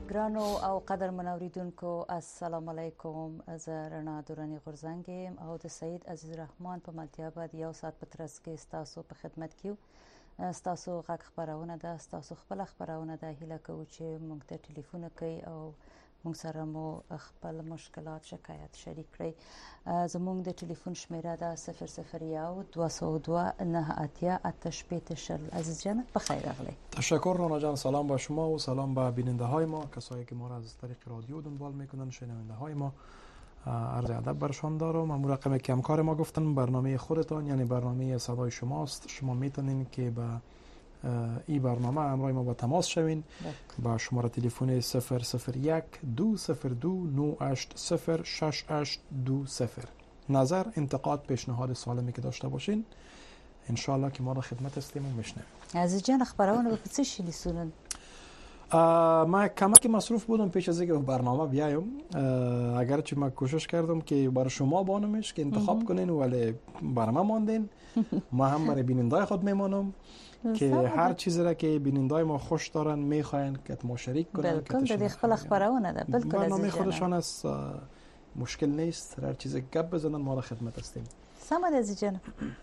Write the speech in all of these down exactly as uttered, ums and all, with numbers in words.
ګرانو او قدر منوریدونکو السلام علیکم. زه رڼا دورانی غورځنګ یم او د سید عزیز رحمان په ملتیا به د یو ساعت په ترڅ کې ستاسو په خدمت کې یو. ستاسو غږ خپرونه ده، ستاسو خپله خپرونه ده. هیله کوو چې موږ ته ټلیفون کوي او موږ سره مو خپل مشکلات شکایت شریک کړئ. زموږ د ټلیفون شمیره ده صفر صفر یو دوه سوه دوه نه اتیا اته شپېته شل. عزیز جان بخیر راغلی. تشکر رانا جان. سلام به شما و سلام به بیننده های ما، کسایی که ما را از طریق رادیو دنبال میکنن، شنونده های ما. عرض ادب برشان دارم. همون رقمی که همکار ما گفتن برنامه خودتان یعنی برنامه صدای شماست. شما میتونین که به این برنامه همراه ما با تماس شوین با شماره تلفن صفر صفر یک دو صفر دو نه هشت صفر شش هشت دو صفر. نظر، انتقاد، پیشنهاد، سوالی که داشته باشین ان شاء الله که ما را خدمت هستیم و میشنویم. عزیز جان خبرونه به چه شکلی سونن؟ ما کمک مصروف بودم پیش از اینکه برنامه بیایم، اگرچه من کوشش کردم که برای شما بانمش که انتخاب کنین ولی برای ما ماندین. ما هم برای بیننده خود میمانم که هر چیزی را که بینندای ما خوش دارن میخواین که ما شریک کنن. بالکل د خپل خبرونه ده. بالکل برنامه خودشان است، مشکل نیست. هر چیز گپ بزنن ما را خدمت هستیم. سلام عزیز جان.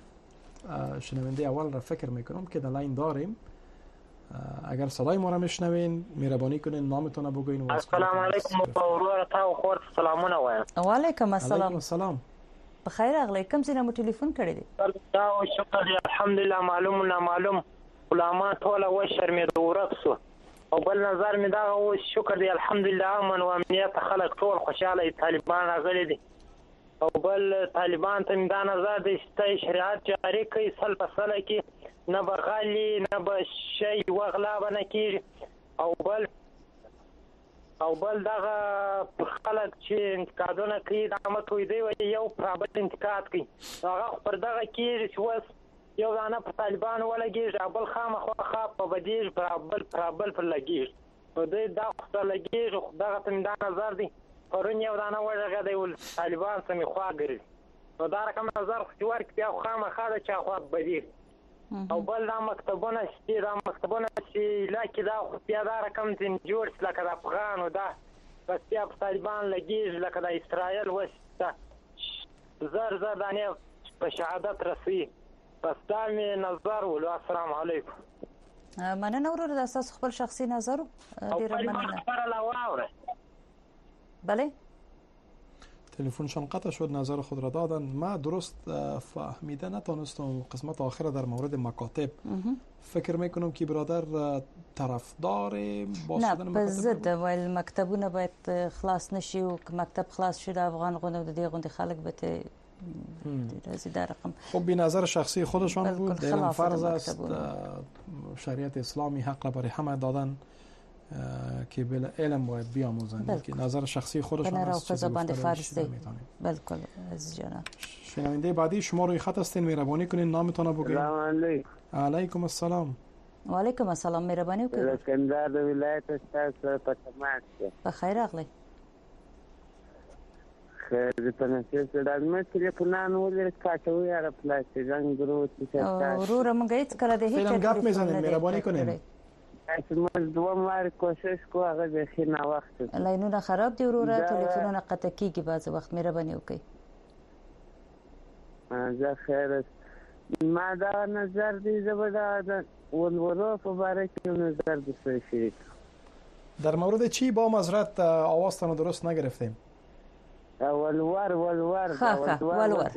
شنونده اول را فکر میکنم که در لاین داریم. اگر صدای ما را میشنوین مهربانی کنین نامتون رو بگوین. السلام علیکم ورور تا خور سلامونه وایم. و علیکم السلام. علیکم السلام. بخیر اغلی. کوم ځای نه مو ټلیفون کړی دی؟ دا شکر دی الحمدلله. معلوم نه معلوم علما ټول و شرمېده ورک سو او بل نظر می دا و شکر دی الحمدلله امن و امنیت خلک ټول خوشاله. طالبان راغلي دي او بل طالبان ته دا نظر دی چې شریعت جاری کوي سل په سل کې نه بغالي نه به شی وغلا به نه کېږي او بل او بل دغه خلک چې انتقادونه کوي دا مه کوي دی یو پرابل انتقاد کوي هغه پر دغه کېږي چې اوس یو دانه په طالبانو ولګېږي او بل خامخوا په بدېږي پرابل پرابل پر لګېږي نو دوی دا خو ته لګېږي خو دغه ته مې دا نظر دی پرون یو دانه وغږېدی ول طالبان ته مې خوا ګرځي نو دا رقم نظر خو چې ورکړي بیا خو خامخا د چا خوا بدېږي او بل دا مکتبونه چې دا مکتبونه چې لاکې دا خو بیا دا رقم ځینې جوړ شي لکه د افغانو دا بس بیا په طالبان لګېږي لکه د اسرائیل اوس زر زر دانې په شهادت رسوي. بس دا مې نظر ولو. السلام علیکم. مننه وروره. دا ستاسو خپل شخصي نظر و. ډېره مننه. خبره لا واوره. بله تلفنشان قطع شد، نظر خود را دادن. ما درست فهمیده نتونستم قسمت آخر در مورد مکاتب. فکر میکنم که برادر طرفدار با نه په ضد ویل مکتبونه باید خلاص نشي و که مکتب خلاص شد افغان غونده و د دې غونډې خلک به ته راځي دا رقم. خب به نظر شخصی خودشان بود. علم فرض است، شریعت اسلامی حق برای همه دادن که بل علم باید بیاموزن که نظر شخصی خودشان است. چیزی گفته فرض دی. بالکل عزیز جان. شنونده بعدی شما روی خط هستین، مهربانی کنین نامتون رو بگید. سلام علیکم. علیکم السلام. و علیکم السلام. مهربانی وکړئ. اسکندر د ولایت تاسو په تماس کې. بخیر اغلی. خیر په نسیت د علمت ټلیفونان ولر کاټوي را پلاستیک رنگ درو چې تاسو ورور موږ هیڅ کړه د هیڅ فلم غاپ میزنه. مهربانی کنین. تاسو موږ دوه مار کوشش کوو هغه د خینا وخت لاینونه خراب دی وروره ټلیفونونه قطع کیږي بعض وخت. مهرباني وکړئ. زه خیر ما دا نظر دی زبدا د ولورو په باره کې نظر د شریک. در مورد چی با معذرت آوازتان درست نگرفتیم؟ ولور ولور ولور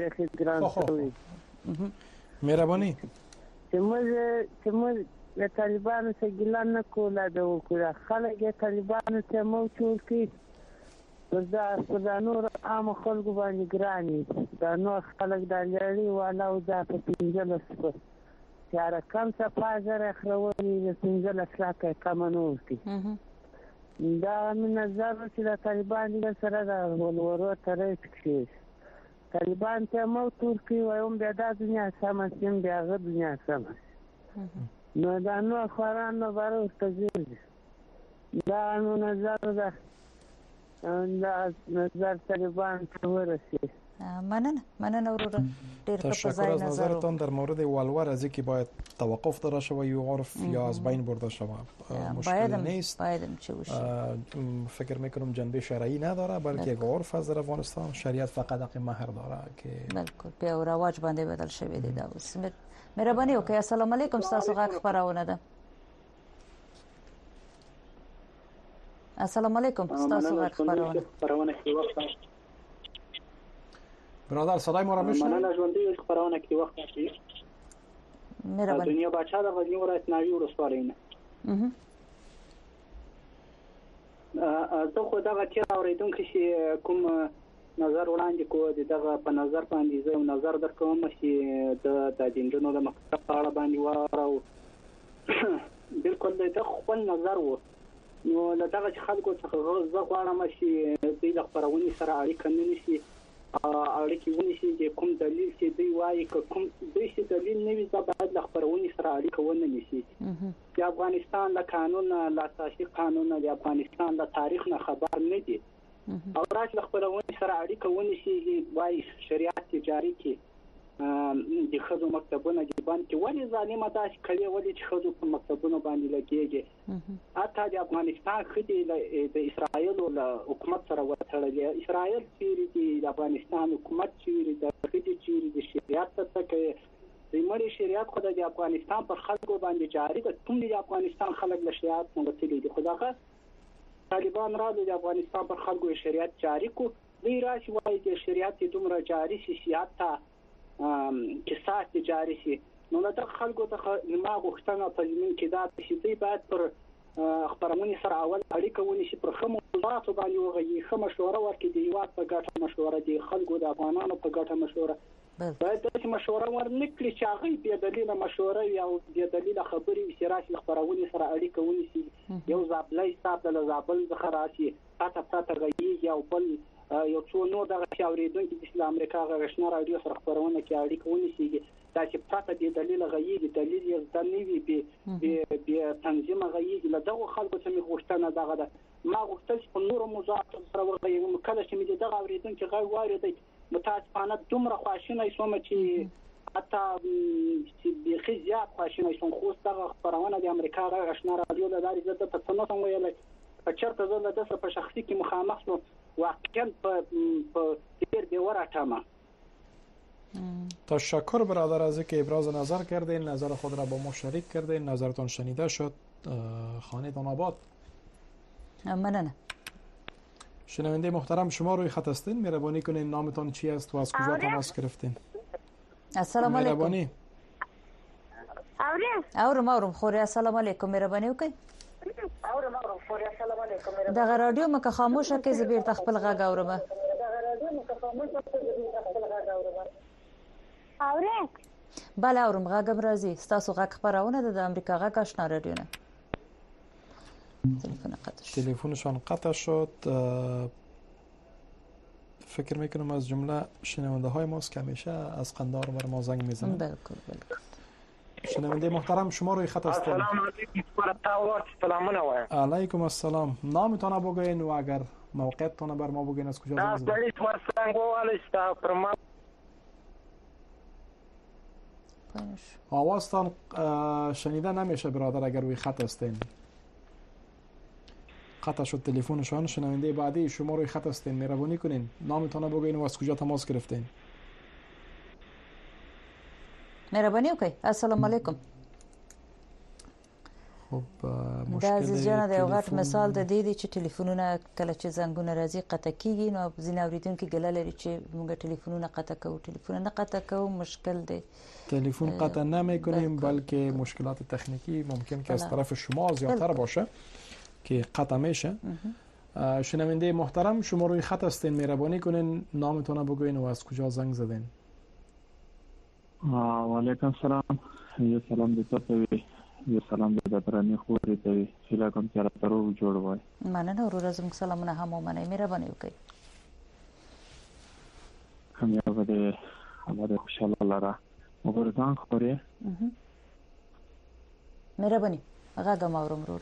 مهربانی. چې موږ چې موږ د طالبانو څخه ګیله نه کوله د وکړه خلک یې طالبانو ته مو چول کړي دا دا نور عام خلکو باندې ګراني دا نور خلک دا لري والا او دا په پنځلس چې رقم څه پازر اخرونی د پنځلس لاکه کم نه وکړي. دا من نظر چې د طالبان د سره د ولورو ترې کېږي طالبان ته مو ترکی وایم بیا د دنیا سم سم بیا غو دنیا سم نو دا نو خوران نو بارو تجربه دا نو نظر ده دا نظر طالبان ته ورسي مننه مننه وروره ډیر ښه تشکر از نظرتان در مورد ولور از اینکه باید توقف داده شود یا عرف یا از بین برده شود مشکلی نیست. باید چه فکر میکنم جنبه شرعی نداره بلکه یک عرف از در افغانستان شریعت فقط حق مهر داره که بالکل بیا رواج باندې بدل شوی دی دا اوس مهرباني وکړئ. السلام علیکم تاسو غږ خبرونه ده. السلام علیکم تاسو غږ خبرونه برادر صدای ما را میشنوید؟ مننه ژوندۍ خبرونه کې وخت راځي. مهرباني. دنیا بچا د غزنی ولایت ناوی ولسوالۍ نه. زه خو دغه تیر اورېدونکي چې کوم نظر وړاندې کوو دغه په نظر باندې زه نظر درکوم چې د د دینونو د مکتب په اړه باندې وراو بالکل د خپل نظر وو. نو له دغه خلکو څخه زه غواړم چې دوی له خبرونې سره اړیکه نه نیسي اړیکې ونیسي چې کوم دلیل چې دوی وایي کوم دوی چې دلیل نه وي دا باید له خبرونې سره اړیکه ونه نیسي. د افغانستان له قانون له اساسي قانون د افغانستان له تاریخ نه خبر نه دي او راځي له خبرونې سره اړیکه ونیسي وایي شریعت جاری کړي د خزو مکتبونه دي باندې ولې ظالمه داسې کوي ولې چې خزو په مکتبونو باندې لګيږي حتی د افغانستان خدي د اسرائیل له حکومت سره وتړلې اسرائیل چې د افغانستان حکومت چې د خدي چې د شریعت څخه کوي د مړي شریعت خو د افغانستان پر خلکو باندې جاری ده. ټول د افغانستان خلک له شریعت څخه تللی دي. خداغه طالبان را د افغانستان پر خلکو شریعت جاری کو دوی راشي وایي چې شریعت دومره جاری شي سیاست چې سات جاری شي. نو د خلکو ته ما غوښتنه په زمين کې دا چې دوی باید پر خبرونه سره اول اړیکه ونیسي پر خمو موضوعات باندې وغږي خمه مشوره ورکړي د یوات په ګټه مشوره دي خلکو د افغانانو په ګټه مشوره باید د مشوره ورنکړي چې هغه به دلیل مشوره یا د دلیل خبري سراج خبرونه سره اړیکه ونیسي. یو ځابلای ستاسو د زابل څخه راشي تاسو پراته غي یو بل یو څو نو د اوریدونکو د اسلام امریکا غشنه رادیو سره خبرونه کې اړیکه ونیسي دا چې پراته د دلیل غي د دلیل یو د نیوي به به تنظیم غي له دغه خلکو څخه غوښتنه دغه ده. ما غوښتل چې په نورو موضوعات سره ورغیم کله چې مې دغه اوریدونکو غي واردې متاسفانه دومره خواشینه شوم چې حتی چې بيخي زیات خواشینه شوم. خو دغه خبرونه د امریکا غشنه رادیو له لارې زده په څنګه ویل په چرته زه له دسه په شخصي کې مخامخ شوم واقعا په په ډیر دی وراتمه. تشکر برادر از اینکه ابراز نظر کردین نظر خود را با ما شریک کردین نظرتان شنیده شد. خانه‌تان آباد. ممنونم. شنونده محترم شما روی خط هستین مهربانی کنین نامتان چی است و از کجا تماس گرفتین؟ السلام علیکم. مهربانی. اورم اورم اورم خوري السلام علیکم مهرباني وکړئ. اورم اورم خوري السلام علیکم مهرباني. دا رادیو مکه خاموشه کې زبیر تخپل غږ اورم. دا رادیو مکه خاموشه کې زبیر تخپل غږ اورم. اورم. بله اورم غږم راځي ستاسو غږ خبرونه د امریکا غږ آشنا رادیو نه. تلفن قطع شد. تلفنشان قطع شد. فکر میکنم از جمله شنونده های ماست که همیشه از قندار بر ما زنگ میزنن. بالکل بالکل. شنونده محترم شما روی خط هستید. السلام علیکم. علیکم السلام. نامتان بگوین و اگر موقعیتتان بر ما بگوین از کجا زنگ زدید. آوازتان شنیده نمیشه برادر اگر روی خط هستین. قطع شد تلفنشان. شنونده بعدی شما روی خط هستین مهربانی کنین نامتان بگوین و از کجا تماس گرفتین. مهرباني وکړئ. السلام علیکم. خب دا عزیز جان د یو غټ مثال د دې دی چې ټلیفونونه کله چې زنګونه راځي قطع کیږي نو ځینې اوریدونکو ګله لري چې موږ ټلیفونونه قطع کوو. ټلیفون نه قطع کوو مشکل دی. تلفن قطع نمی‌کنیم بلکه مشکلات تکنیکی ممکن که از طرف شما زیادتر باشه که قطع میشه. شنونده محترم شما روی خط هستین مهربانی کنین نامتون بگوین و از کجا زنگ زدین. و علیکم السلام. یو سلام د تاسو یو سلام د درنې خوري ته هیله کوم چې راته جوړ وای. مننه ورو زموږ سلامونه هم منئ مهرباني وکړئ. هم یو بده هغه خوشاله لاره وګورځان خوري. مهرباني هغه د ماورم وروره.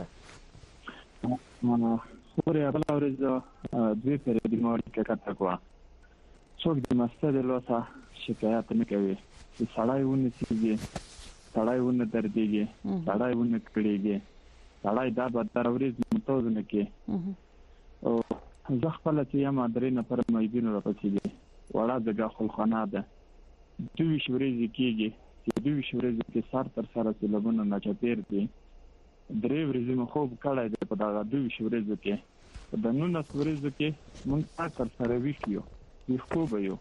ما خوري هغه ورځ دوی پر دې موري کې کاته کوه. څوک د مسته د لوسه شکایت نه کوي چې سړی ونه سیږي سړی ونه دردېږي سړی ونه کړېږي سړی دا به در ورځ متوازنه کې او زه خپل چې یم درې نفر مېبینو راپسې دي وړه د خلخانه ده دوی شورېږي کېږي چې دوی شورېږي کې سر تر سره سیلابونه ناچاپیر دي درې ورځې مې خوب کړی دی په دغه دوی شورېږي کې د نولس ورځو کې موږ سر تر سره ویښ یو ویښ خوب یو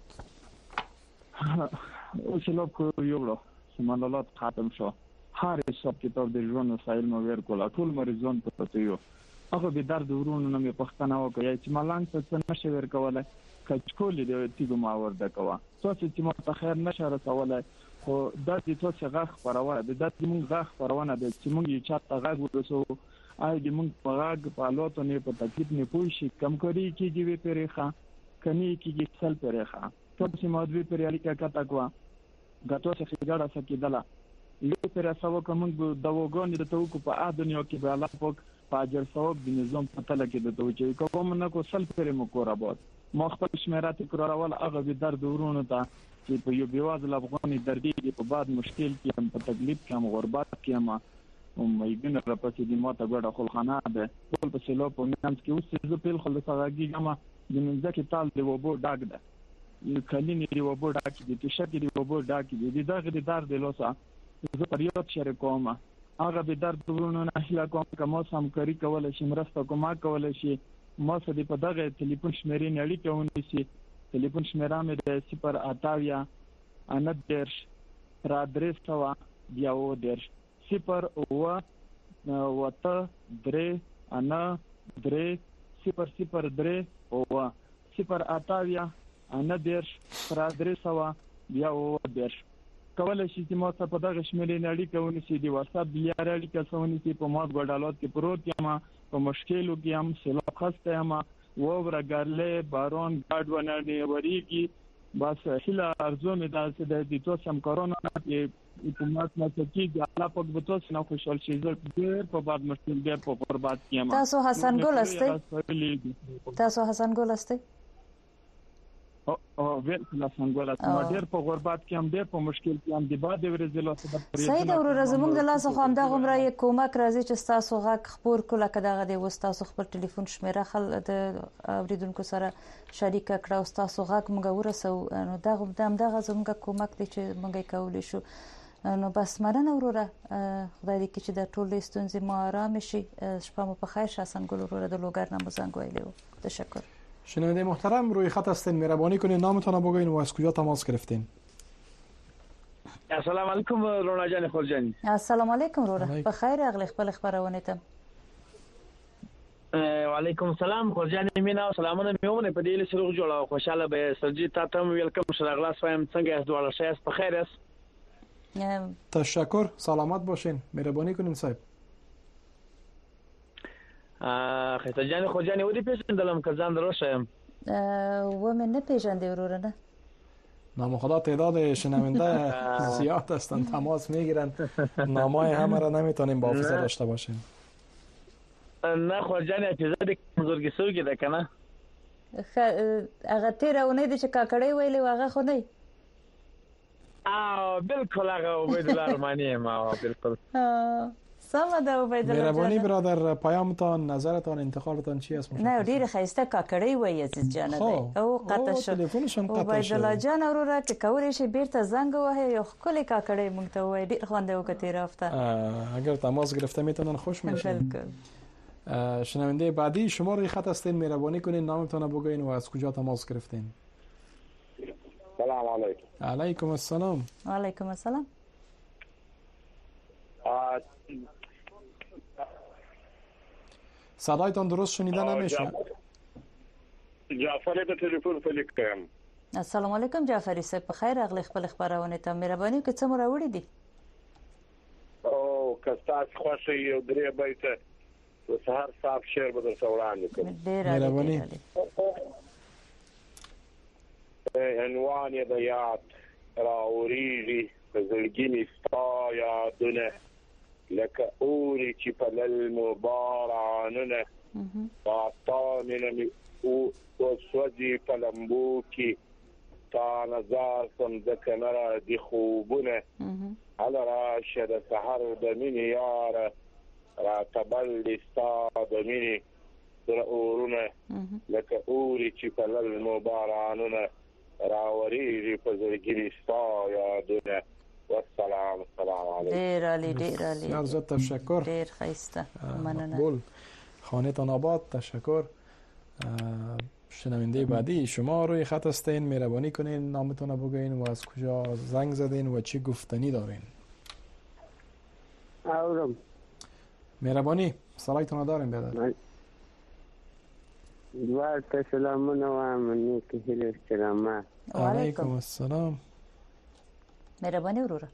اوس سیلاب خو یوړو سمالات ختم شو هر حساب کتاب د ژوند وسایل مو ورکول ټول مریضان ته پته یو هغه به درد ورونو نه مې پښتنه وکړي چې ملنګ څه څه نشي ورکولای کچکول دی تیګو ما ورده کوا څه چې ما ته خیر نشه رسولای خو د دې څه غاخ پروا د دې موږ غاخ پروانه د چې موږ یې چاته غاغ ورسو آی دې موږ په غاغ په لوتو نه په تکلیف نه پوي شي کم کوي کیږي وی پرېخه کني کیږي څل پرېخه ته چې مودوی پر اړیکه کاته کوا غاتو څه خګړه سکیدله یو پر اساو کوم د وګون د توکو په اذنیو کې به الله پاک پاجر ثواب د نظام په تل کې د توچې کوم نه کو سل پر مکور آباد ما خپل شمیرات کراول هغه به درد ورونو ته چې په یو بیواز افغاني دردي په بعد مشکل کې هم په تکلیف کې هم غربت کې هم او مېګن را پاتې دي ماته ګډه خلخانه ده ټول په سلو په نام کې اوس زه په خل سره ما د منځ کې تال دی وبو ډاګ ده یو کلینې دی وبو ډاګ دي چې شګې دی وبو ډاګ دي د دغه د درد لوسه زه پر یو شریک کوم هغه به درد ورونو نه هله کوم کوم سم کری کول شي مرسته کومه کول شي ما سره په دغه ټلیفون شمیرې نه اړیکه ونیسي ټلیفون شمیره مې د صفر اتاویا ان درش را درې سوا بیا و درش صفر او وته درې ان درې صفر صفر درې او صفر اتاویا ان درش را درې سوا بیا و درش کولای شي چې ما ته په دغه شمیرې نه اړیکه ونیسي دی واتساپ بیا اړیکه سونیسي په ما ګډالات کې پروت یم په مشکلو کې هم سیلاب خسته یم و ورګرلې بارون ګاډ ونړې وریږي بس هله ارزو مې دا چې د دې تو سم کرونا کې حکومت نه چې الله پاک به تاسو نه خوشحال شي زه ډېر په بعد مشکل ډېر په برباد کیم تاسو حسن ګل استئ تاسو حسن ګل استئ او او ول حسن ګل استئ ډېر په غربت کې هم ډېر په مشکل کې هم د بعد ورځې له سبب سید اور زموږ د لاس خو هم دا غمره یک کومک راځي چې تاسو غږ خبر کله کداغه دی وستاسو خپل ټلیفون شمیره خل د اوریدونکو سره شریک کړه او تاسو غږ موږ ورسو نو دا غو دم دغه زموږ کومک دی چې موږ کولای شو نو بس مننه وروره خدای دې چې د ټول ستونزې مو آرام شي شپه مو په خیر حسن ګل وروره د لوګر نه مزنګ ویلو تشکر شنونده محترم روی خط هستین مهربانی کنین نامتون رو بگوین و از کجا تماس گرفتین السلام علیکم رونا جان خورجانی السلام علیکم رونا بخیر اغلی خپل خبرونه ته و علیکم السلام خورجانی مینا سلامونه میومنه په دې سره جوړه خوشاله به سرجی تا ته ویلکم شرغلاس فهم څنګه از دوه شایست په خیر است تشکر سلامت باشین مهربانی کنین صاحب خیته جان خورجانی ودی پیژندلم که ځان دروشم و من نه پیژنده وروره نه نام خدا تعداد شنونده زیاد هستن تماس میگیرن نامای همه را نمیتونیم با حافظه داشته باشیم نه خورجانی اپیزود بزرگی سوگی ده کنه هغه تیر اونۍ د چې کاکړی ویلې واغه خو نه اه بالکل هغه عبید الله رحمانی ما بالکل سلام ده عبید الله مهربانی برادر پیامتان نظرتان انتقادتان چی است نه ډیر خسته کاکړی وای عزیز جان ده او قطع شو تلیفونشون قطع عبید شو الله جان وروره چې کولای شي بیرته زنګ وهي یو کلی کاکړی مونږ ته وای ډیر خوانده وکړي رافته اگر تماس گرفته میتونن خوش میشن بالکل شنونده بعدی شما روی خط هستین مهربانی کنین نامتون رو بگوین و از کجا تماس گرفتین سلام علیکم علیکم السلام و علیکم السلام صدایتان درست شنیده نمیشه جعفری به تلفن فلیک کردم السلام علیکم جعفری صاحب بخیر اغلی خپل خبرونه ته مهرباني که څه مو راوړی دي او کستاس خوښي یو درې بیت سهار صاحب شعر بدر سوړاندې کوم مهرباني عنوان یې د یاد راوریږي زړګینی ستا یادونه لکه اوري چې په للمو بارانونه پاتانې او وسوځي په لمبو کې ستا نظر سم د کنره دی خوبونه هله راشه د سحر د مینې یاره راتبل دي ستا د مینې سره اورونه لکه اوري چې په للمو بارانونه راورېږي په زړګي ستا یادونه والسلام السلام علیکم. ډیر عالی ډیر عالی. بسیار زیاد تشکر. ډیر ښایسته. مننه. مقبول. خانه‌تان آباد. تشکر. شنونده بعدی شما روی خط هستین، مهربانی کنین نامتون رو بگین و از کجا زنگ زدین و چی گفتنی دارین. اورم مهربانی صلایتون رو دارین بیادر. دوار تا سلامونه وایم نیکی هیله سلامات. علیکم السلام. مهرباني وروره.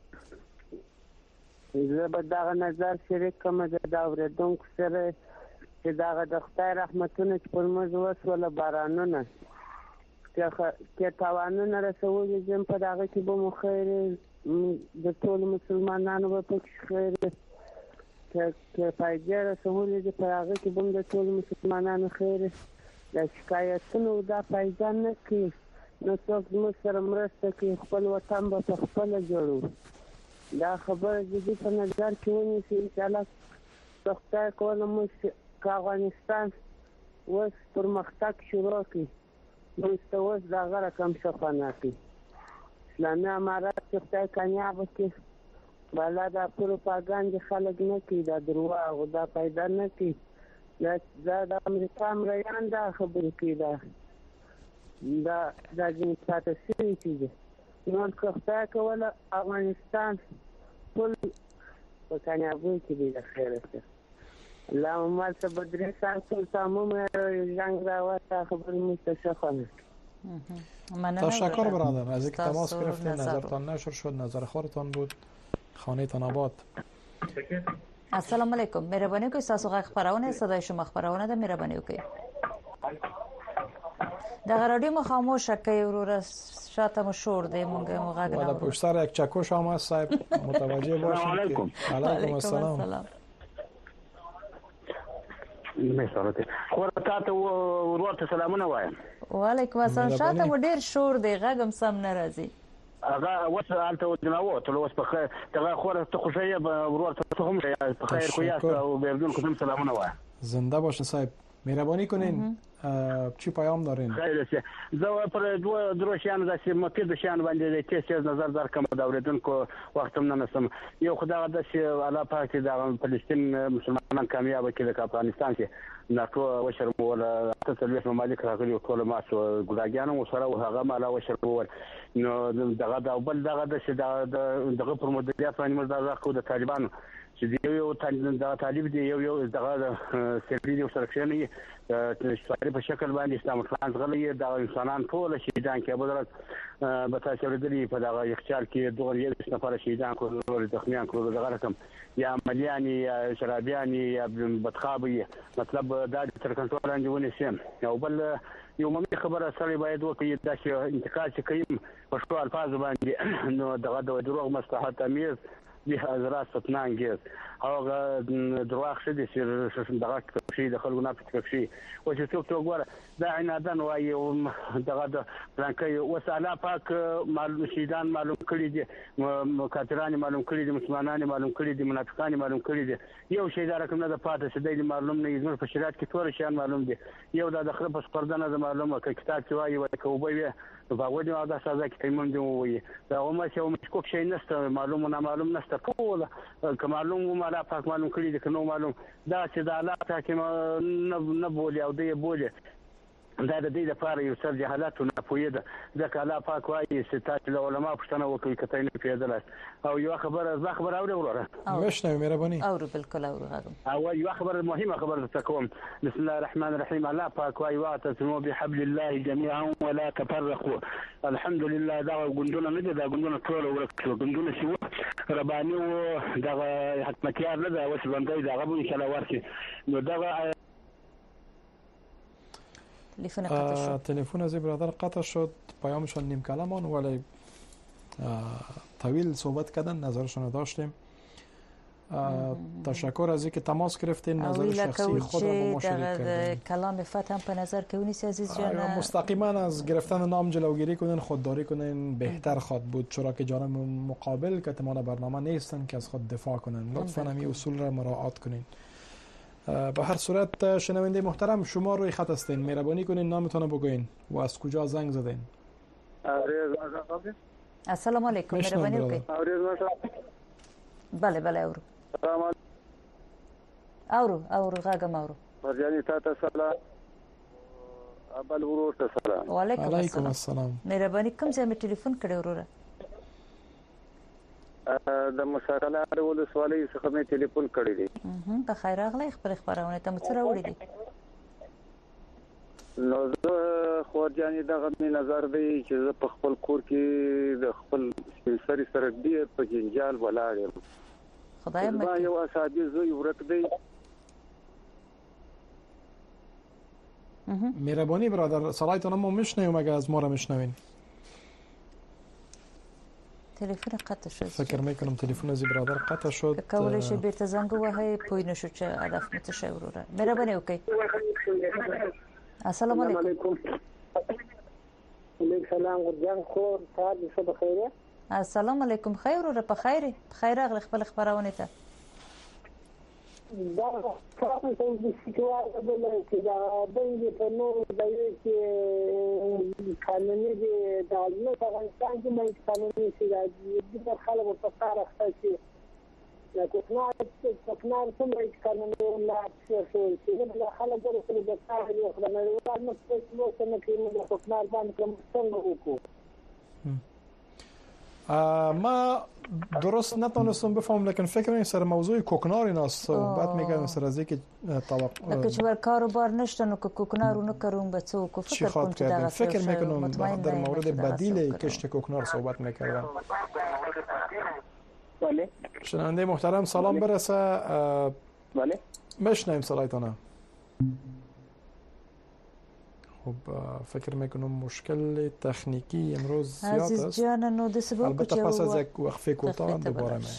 زه به دغه نظر شریک کوم د اورېدونکو سره چې دغه د خدای رحمتونه چې پر موږ وسوله بارانونه که تاوانونه رسولي ځم په دغه کې به مو خیر د ټولو مسلمانانو به پکې خیر که فایدې رسولي دي په هغه کې به د ټولو مسلمانانو خیر د شکایتونو دا فایده نه کوي نو څوک زموږ سره مرسته کوي خپل وطن به په خپله جوړو. دا خبره جدي په نظر کې ونیسي انشاءالله که خدای کوله موږ که افغانستان اوس پرمختګ شروع کړي موږ ته اوس د هغه رقم شفانه کړي اسلامي امارات چې خدای کامیابه کړي بالا دا پروپاګانډې خلک نه کوي دا درواغ دا پیدا نه کوي دا د امریکا مریان دا خبرې کوي دا دا دا ځینې پاته شوي چې دي نور که خدای کوله افغانستان ټول په کامیابۍ کې دی د خیره سره اللهم مال څه به درې ساعت ټول تمام زنگ راوسته خبرې موږ ته ښه خوند تشکر برادر از اینکه تماس گرفتید نظرتان نشر شد نظر خودتان بود خانه‌تان آباد. السلام علیکم. مهربانی کنید تاسو غږ خبرونه صدای شما خبرونه ده مهربانی وکړئ. د رادیو مو خاموش کړئ ورور شاته مو شور دی مونږ مو غږ نه. بعد پشت سر یک چکش هم هست صاحب متوجه باشید. علیکم. علیکم السلام. مسارته خو تاسو ورور ته سلامونه وایم. وعلیکم السلام. شاته مو ډیر شور دی غږم سم نه راځي. هغه وسالته ودناوه ته اوس په خیر ته خو ته خوشاله ورور ته هم په خیر خو یاست او بهدون کوم سلامونه وایم. زنده باشین صاحب. مهربانی کنین چی پیام دارین؟ خیر شه زه پر دوه دروشیان داسې مفید شان باندې تیز تیز نظر درکم دا اوریدونکو وخت هم نه نسم یو خدای د شي الله پاک د فلسطین مسلمانان کامیاب کړي د افغانستان کې ناتو وشرمول تسلیف ممالک راغلي ټول ماسو ګډاګانو سره هغه مالا وشرمول نو دغه د بل دغه د دغه پر مدیریت باندې مردا راکو د طالبانو چې یو د طالب دی یو یو دغه سپیډي سرکشنې د په شکل باندې اسلام خان غلي د انسانان ټول شهیدان کې بدرت به تاسو ورګري په دغه یخچال کې دوه یو نفر شهیدان کول زخمیان کول دغه رقم یا عملیانی یا شرابیانی یا بدخابي مطلب دا تر کنټرول لاندې ونیسم یو بل یو ممکن خبره سره باید وکړي دا چې انتقال چې کوي په څو الفاظ باندې نو دغه د دروغ مصلحت امیز به حضرات فتنانګیز هغه دروغ شدي چې دغه شي د خلکو نه پټ شي او چې څوک څوک ګوره دا عنادن وایي او دغه د پلانکي وساله پاک معلوم شیدان معلوم کړي دي مکاتران معلوم کړي دي مسلمانان معلوم کړي دي منافقان معلوم کړي دي یو شی دا رقم نه د پاتې شدي معلوم نه یزمر په شریعت کې ټول شیان معلوم دي یو دا د خپل پردنه د معلومه کې کتاب چې وایي وایي کوبوي په وګړو دا سزا کې تیمون دی وایي دا هم چې مشکوک شي نشته معلوم نه معلوم نشته ټول معلوم مالا پاک معلوم کړي دي کنو معلوم دا چې د الله حاکم نه بولي او دی بولي دا د دې لپاره یو سر جهالت او ناپوهي ده ځکه الله پاک وایي چې تاسو له علما پوښتنه وکړئ کته نه پیژدل او یو خبره زه خبر اوري وروره مشنه مهرباني اورو بالکل اورو غاغم او یو خبره مهمه خبره تکوم بسم الله الرحمن الرحيم الله پاک وایي واعتصموا بحبل الله جميعا ولا تفرقوا الحمد لله دا ګوندونه نه دي دا ګوندونه ټول ورکړو ګوندونه شو رباني او دا حکمتيار نه دا وس باندې دا غو ان شاء الله ورسي نو دا تلفن قطع شد. تلفن از برادر قطع شد پیامشان نیم کلمان ولی طویل صحبت کردن نظرشون داشتیم تشکر از اینکه تماس گرفتین، نظر شخصی خود را با ما شریک کردین. کلام فتح هم به نظر که اونیسی عزیز جان مستقیما از گرفتن نام جلوگیری کنین، خودداری کنین، بهتر خود بود، چرا که جانب مقابل که تمام برنامه نیستن که از خود دفاع کنن. لطفاً همین اصول را مراعات کنین. به هر صورت شنونده محترم، شما روی خط هستین، مهربانی کنین نامتون بگوین و از کجا زنگ زدین. السلام علیکم، مهربانی وکړئ. بله بله اورو اورو اورو غاګم اورو مرجاني تاسو سلام ابل ورور ته سلام. وعلیکم السلام. مهرباني کوم ځای مې ټلیفون کړی وروره؟ د مشاکله ولسوالۍ څخه مې ټلیفون کړی دی. په خیر راغلی خپل خبرونه ته مڅ راوړی دي. نو زه خورجاني دغه می نظر دی چې زه په خپل کور کې د خپل سپینسري سره ډیر په جنجال ولاړ یم. خدای مې ما یو اسابي زوی ورک دی. مهربانی برادر، صدایتون ما میشنویم اگه از ما را میشنوین. تلفن قطع شد. فکر میکنم تلفن از برادر قطع شد. کولی شي بیرته زنګ وهي پوی نشو چې هدف متشوره. مهرباني وکړئ. السلام علیکم. علیکم سلام ورجان خور تاسو څه بخیر؟ السلام علیکم، خیر او په خیر خیر راغلی خپل خبرونه ته. دا تاسو ته د سیټوازه بل چې دا د په نور د یوه قانوني د دولت افغانستان کې مې قانوني سیاست د خلکو په کار اخته لا کوکنار کوکنار څنګه قانوني لا څه چې د خلکو سره د کار یو خدای نو نو څه څه څه کې د کوکنار باندې کوم څنګه وکړو. ما درست نتونستم بفهم، لكن فکر می‌کنم سر موضوع کوکنار اینا صحبت می‌کنم، سر از اینکه توقع لکه چې ور کاروبار نشته نو کوکنارونه کارون به څه کو فکر کوم چې دا فکر می‌کنم در مورد بدیل کشت کوکنار صحبت می‌کردم. بله شنونده محترم سلام برسه. بله میشنویم صدایتون. خب فکر میکنم مشکل تکنیکی امروز زیاد است. عزیز جان نو د سبب البته پس از یک وقفه کوتاه دوباره می.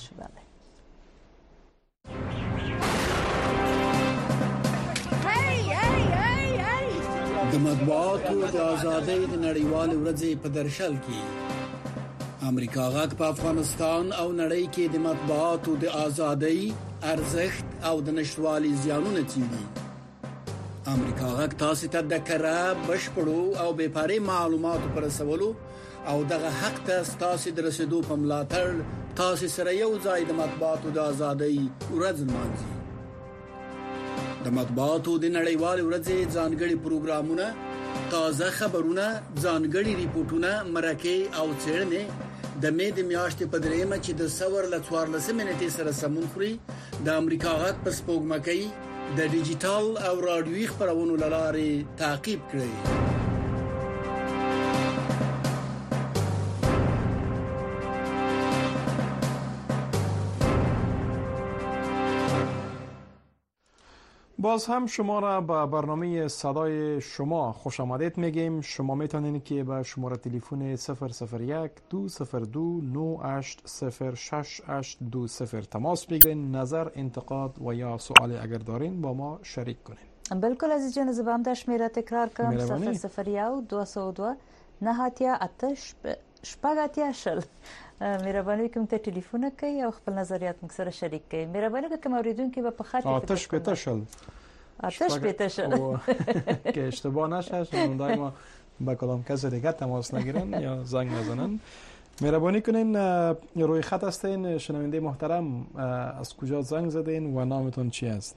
د مطبوعاتو د ازادۍ د نړیوال ورځې په درشل کې امریکا غاک په افغانستان او نړۍ کې د مطبوعاتو د ازادۍ ارزښت او د نشروالي زیانونه څیړي. امریکا غاک تاسو ته د کره بشپړو او بې پارې معلوماتو پر رسولو او دغه حق ته تاسو د رسیدو په ملاتړ تاسو سره یو ځای د مطبوعاتو د ازادۍ ورځ لمانځي. د مطبوعاتو د نړیوال ورځې ځانګړي پروګرامونه، تازه خبرونه، ځانګړي ریپورتونه، مرکې او څېړنې د مې د میاشتې په دریمه چې د څوار ل څوارلسمې نیټې سره سمون خوري د امریکا غاک په سپوږمکۍ د ډیجیټل او رادیوي خبرونو لارې تعقیب کړئ. باز هم شما را به برنامه صدای شما خوش آمدید میگیم. شما میتونید که به شماره تلفن صفر صفر یک دو صفر دو نه هشت صفر شش هشت دو صفر تماس بگیرین، نظر، انتقاد و یا سوالی اگر دارین با ما شریک کنین. بالکل عزیز جان، زبام دا شمیره تکرار کنم. صفر صفر یک دو سو دو نه اتیا اتش شپږ اتیا شل. مهرباني کوم ته ټلیفون کوي او خپل نظریات موږ سره شریک کړئ. مهرباني وکړئ کوم اوریدونکو به په خاطر آتش پته شل آتش پته شل که اشتباه نشه، شما دائما با کدام کس دیگه تماس نگیرن یا زنگ نزنن. مهربانی کنین. روی خط هستین شنونده محترم، از کجا زنگ زدین و نامتون چی است؟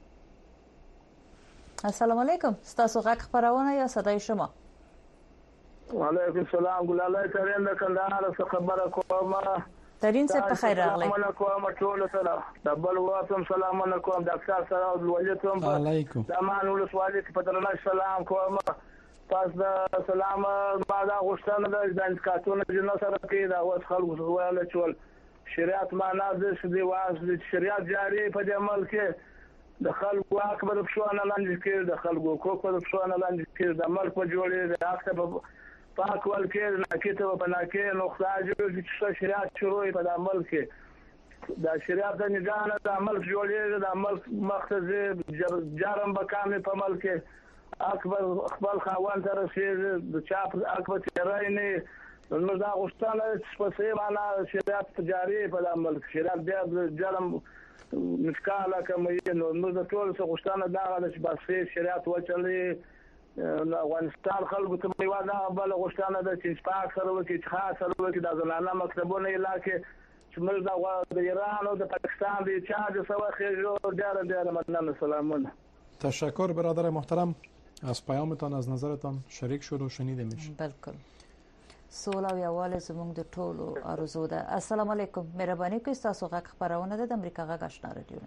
السلام علیکم، ستاسو غږ خبرونه یا صدای شما؟ وعلیکم السلام. ګلالای ترين د کندهار څخه خبره کوم. ترين څه په خیر راغلی. سلام علیکم ټول ته. دبل واتم سلام علیکم ډاکټر سره ولایتم. علیکم. زمان ولسوالۍ په درنه سلام کوم. تاسو د سلام ما دا غوښتنه د ځانکاتونه جن سره کې دا اوس خلکو سوال چول شریعت معنا د شدي واس د شریعت جاری په عمل کې د خلکو اکبر فشوانه لاندې کې د خلکو کوکو فشوانه لاندې کې د عمل په جوړې د حق پاک ول کې نه کېته په نه کې نو خدای چې شریعت شروع په عمل کې د شریعت د نگاه نه د ملک جوړېږي د ملک مخته جرم به کامې په ملک اکبر خپل خاوند ته رسېږي د چا اکبر تیری نه موږ دا غوښتنه چې په صحیح معنا شریعت جاري په د ملک شریعت بیا د جرم مشکاله کوي نو موږ د ټول څه غوښتنه دا ده چې بس شریعت وچلي افغانستان خلکو ته یو دا بل غوښتنه ده چې پاک سره وکړي چې خاص سره وکړي د زنانه مکتبونه علاقې چې موږ د ایران او د پاکستان د چارج سره خېجو ډېر ډېر مننه سلامونه. تشکر برادر محترم از پیامتان از نظرتان شریک شد و شنیده میشه. بالکل. سوله او یووالی زموږ د ټولو آرزو ده. السلام علیکم. مهرباني کوئ تاسو غږ خبرونه ده د امریکا غږ آشنا رادیو.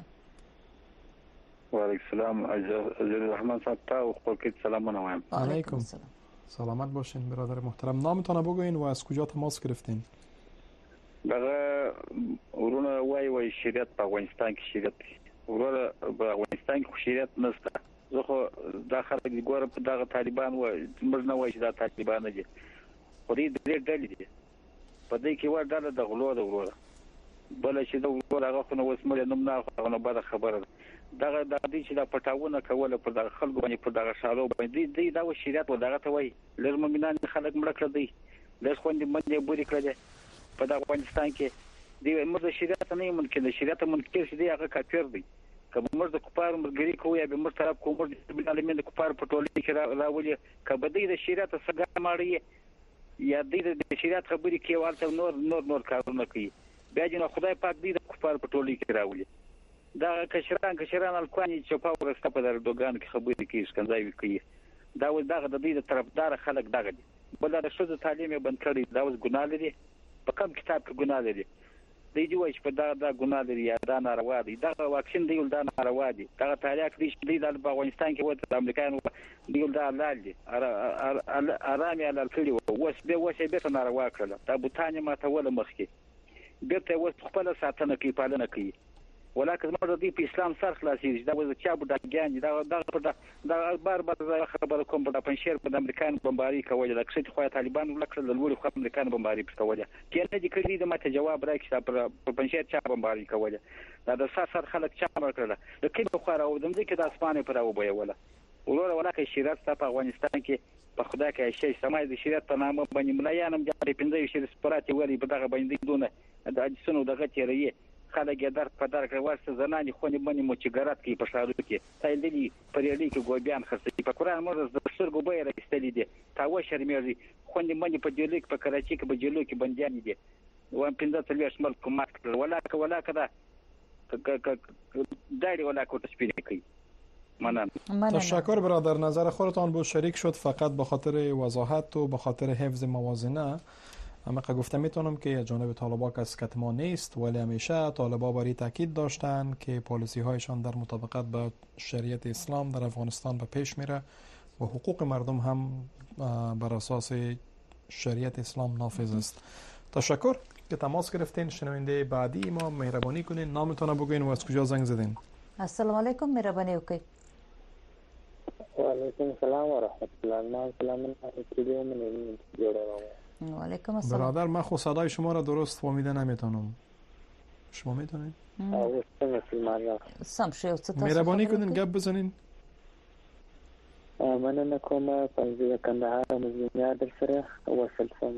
وعلیکم السلام عزیز الرحمن صاحب تا خپل کې سلامونه وایم. علیکم السلام. سلامت باشین برادر محترم. نامتون بگوین و از کجا تماس گرفتین؟ دغه ورونه وای وای شریعت په افغانستان کې شریعت ورونه په افغانستان کې شریعت نشته. زه خو دا خلک ګوره په دغه طالبان وای موږ نه وای چې دا طالبان دي. خو دې ډېر ډېر دي. په دې کې ور ډاله د غلو د ورونه. بل چې د ورونه هغه خو نو وسمل نوم نه خو نو بده خبره دغه د دې چې د پټاونه کوله پر دغه خلکو باندې پر دغه شالو باندې دې دا شریعت و دغه ته وای لږ مؤمنان خلک مړ کړ دی لږ خوندې باندې بوري کړل په دغه افغانستان کې دی موږ د شریعت نه ممکن د شریعت منکر شې دی هغه کافر دی کوم موږ د کفار مرګري کوی یا به موږ طرف کوم د عالمین د کفار په ټولۍ کې راولي کبه د شریعت څخه ماړي یا د شریعت خبرې کې ورته نور نور نور کارونه کوي بیا جن خدای پاک دې د کفار په ټولۍ کې راولي دا کشران کشران الکوانی چې په ورسته په اردوغان کې خبرې کوي څنګه کوي دا و دغه د دې طرفدار خلک دغه بل د شوز تعلیم بند کړی دا اوس ګناه لري په کوم کتاب کې ګناه لري دی دی وایي چې دا د ګناه لري یا دا ناروا دي دا واکسین دی ول دا ناروا دي دا تاریخ دی د افغانستان کې وته د امریکایانو دی ول دا لال دي ارامي على الکلی وس به وس به ناروا کړل دا بوتانه ماته ول مخکي بیرته وس خپل ساتنه کوي پالنه کوي ولکه زموږ د اسلام سر خلاصي دا وز چا بډاګان دا دا دا بار بار خبر کوم په پنځیر په امریکایان بمباري کوله د کښې خو طالبان ولکړل د لوري خو امریکایان بمباري کوله کله چې کړي د ماته جواب راکړه په پنځیر چا بمباري کوله دا د سر سر خلک چا مر کړل د کله خو راو د دې کې د اسمانه پر او بوله ولور ولکه شریعت په افغانستان کې په خدا کې شي سمای د شریعت په نامه باندې ملایانم جاري پنځه شریعت سپاراتي وری په دغه باندې دونه د اجسنو دغه تیری خلک در په در کې ورسره زنانې خونې باندې مچګرات کې په شارو کې تایللی پرېلې کې ګوبیان خرڅي په قران مرز د سترګو به راستلې دي تاو شرمېږي خونې باندې په جلو کې په کراچي کې په جلو کې بنديان دي وان پنځه تلوي شمال کومات ولاکه ولاکه دا دایره ولاکه تشبیه کوي ممنون. تشکر برادر نظر خودتان بود شریک شد فقط به خاطر وضاحت و به خاطر حفظ موازنه اما گفته میتونم که جانب طالبا کس کتمان نیست ولی همیشه طالبا بر این تاکید داشتن که پالیسی هایشان در مطابقت با شریعت اسلام در افغانستان به پیش میره و حقوق مردم هم بر اساس شریعت اسلام نافذ است. تشکر که تماس گرفتین. شنونده بعدی ما مهربانی کنین نامتون بگوین و از کجا زنگ زدین. السلام علیکم مهربانی وکړئ. وعلیکم السلام و رحمت الله. ما سلام علیکم من جوړه و علیکم السلام. برادر من خود صدای شما را درست فهمیده نمیتونم. شما میتونید؟ سم شو مهربانی کنین گپ بزنین. من نکوم پنځه کندهار مزمنیا در سره وصل شوم.